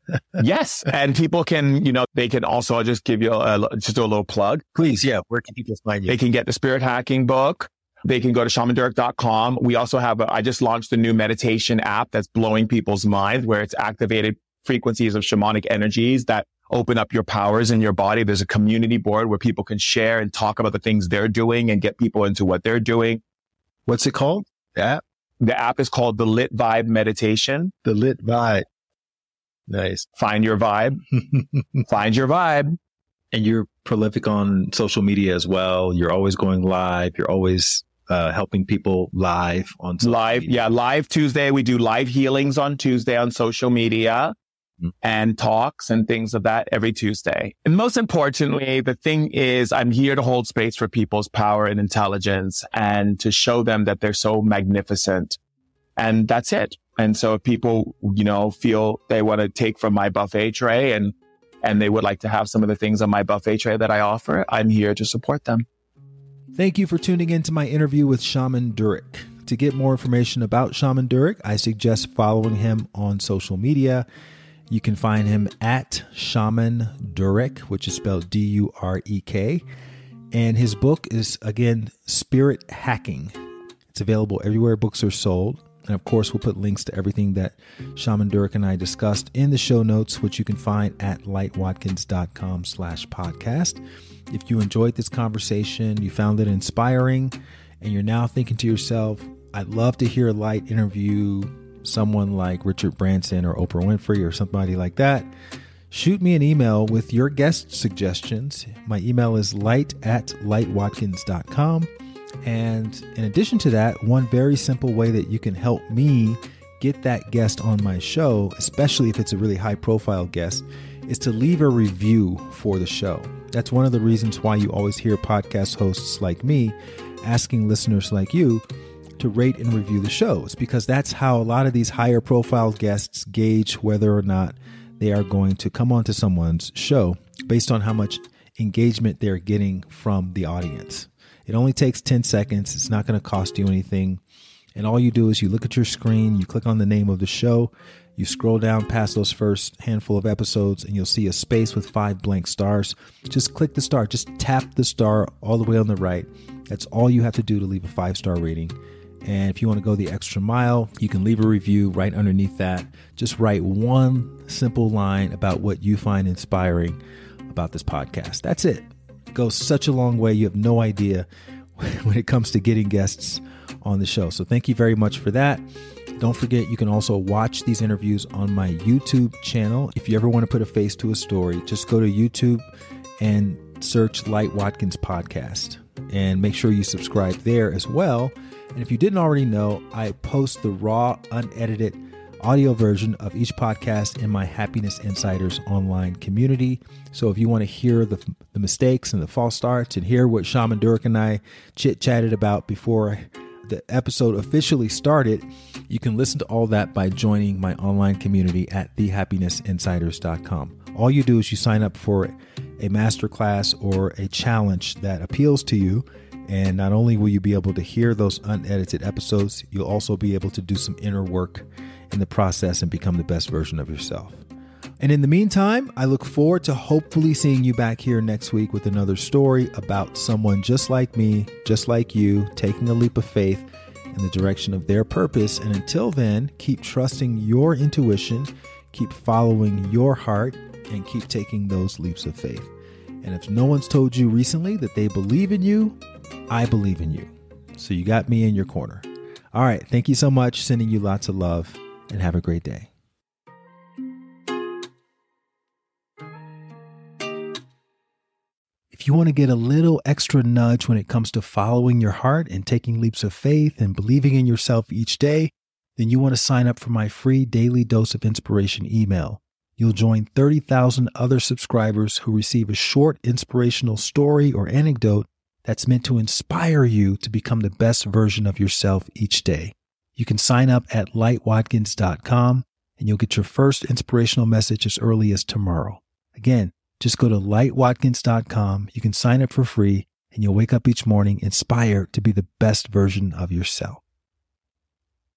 Speaker 4: Yes. And people can, you know, they can also, I'll just give you a, just do a little plug.
Speaker 3: Please. Yeah. Where can people find you?
Speaker 4: They can get the Spirit Hacking book. They can go to shaman durek dot com. We also have, a, I just launched a new meditation app that's blowing people's minds, where it's activated frequencies of shamanic energies that open up your powers in your body. There's a community board where people can share and talk about the things they're doing and get people into what they're doing.
Speaker 3: What's it called? The app?
Speaker 4: The app is called the Lit Vibe Meditation.
Speaker 3: The Lit Vibe. Nice.
Speaker 4: Find your vibe. Find your vibe.
Speaker 3: And you're prolific on social media as well. You're always going live. You're always uh, helping people live on social
Speaker 4: live.
Speaker 3: media.
Speaker 4: Yeah. Live Tuesday. We do live healings on Tuesday on social media mm-hmm. and talks and things of that every Tuesday. And most importantly, the thing is I'm here to hold space for people's power and intelligence and to show them that they're so magnificent. And that's it. And so if people, you know, feel they want to take from my buffet tray and and they would like to have some of the things on my buffet tray that I offer, I'm here to support them.
Speaker 1: Thank you for tuning in to my interview with Shaman Durek. To get more information about Shaman Durek, I suggest following him on social media. You can find him at Shaman Durek, which is spelled D U R E K. And his book is, again, Spirit Hacking. It's available everywhere books are sold. And of course, we'll put links to everything that Shaman Durek and I discussed in the show notes, which you can find at lightwatkins.com slash podcast. If you enjoyed this conversation, you found it inspiring, and you're now thinking to yourself, I'd love to hear Light interview someone like Richard Branson or Oprah Winfrey or somebody like that, shoot me an email with your guest suggestions. My email is light at lightwatkins dot com. And in addition to that, one very simple way that you can help me get that guest on my show, especially if it's a really high profile guest, is to leave a review for the show. That's one of the reasons why you always hear podcast hosts like me asking listeners like you to rate and review the shows, because that's how a lot of these higher profile guests gauge whether or not they are going to come onto someone's show based on how much engagement they're getting from the audience. It only takes ten seconds. It's not going to cost you anything. And all you do is you look at your screen, you click on the name of the show, you scroll down past those first handful of episodes, and you'll see a space with five blank stars. Just click the star. Just tap the star all the way on the right. That's all you have to do to leave a five-star rating. And if you want to go the extra mile, you can leave a review right underneath that. Just write one simple line about what you find inspiring about this podcast. That's it. It goes such a long way. You have no idea when it comes to getting guests on the show. So thank you very much for that. Don't forget, you can also watch these interviews on my YouTube channel. If you ever want to put a face to a story, just go to YouTube and search Light Watkins Podcast and make sure you subscribe there as well. And if you didn't already know, I post the raw, unedited audio version of each podcast in my Happiness Insiders online community. So if you want to hear the, the mistakes and the false starts and hear what Shaman Durek and I chit-chatted about before the episode officially started, you can listen to all that by joining my online community at the happiness insiders dot com. All you do is you sign up for a masterclass or a challenge that appeals to you. And not only will you be able to hear those unedited episodes, you'll also be able to do some inner work in the process and become the best version of yourself. And in the meantime, I look forward to hopefully seeing you back here next week with another story about someone just like me, just like you, taking a leap of faith in the direction of their purpose. And until then, keep trusting your intuition, keep following your heart, and keep taking those leaps of faith. And if no one's told you recently that they believe in you, I believe in you. So you got me in your corner. All right. Thank you so much. Sending you lots of love, and have a great day. If you want to get a little extra nudge when it comes to following your heart and taking leaps of faith and believing in yourself each day, then you want to sign up for my free daily dose of inspiration email. You'll join thirty thousand other subscribers who receive a short inspirational story or anecdote that's meant to inspire you to become the best version of yourself each day. You can sign up at light watkins dot com and you'll get your first inspirational message as early as tomorrow. Again, just go to light watkins dot com. You can sign up for free and you'll wake up each morning inspired to be the best version of yourself.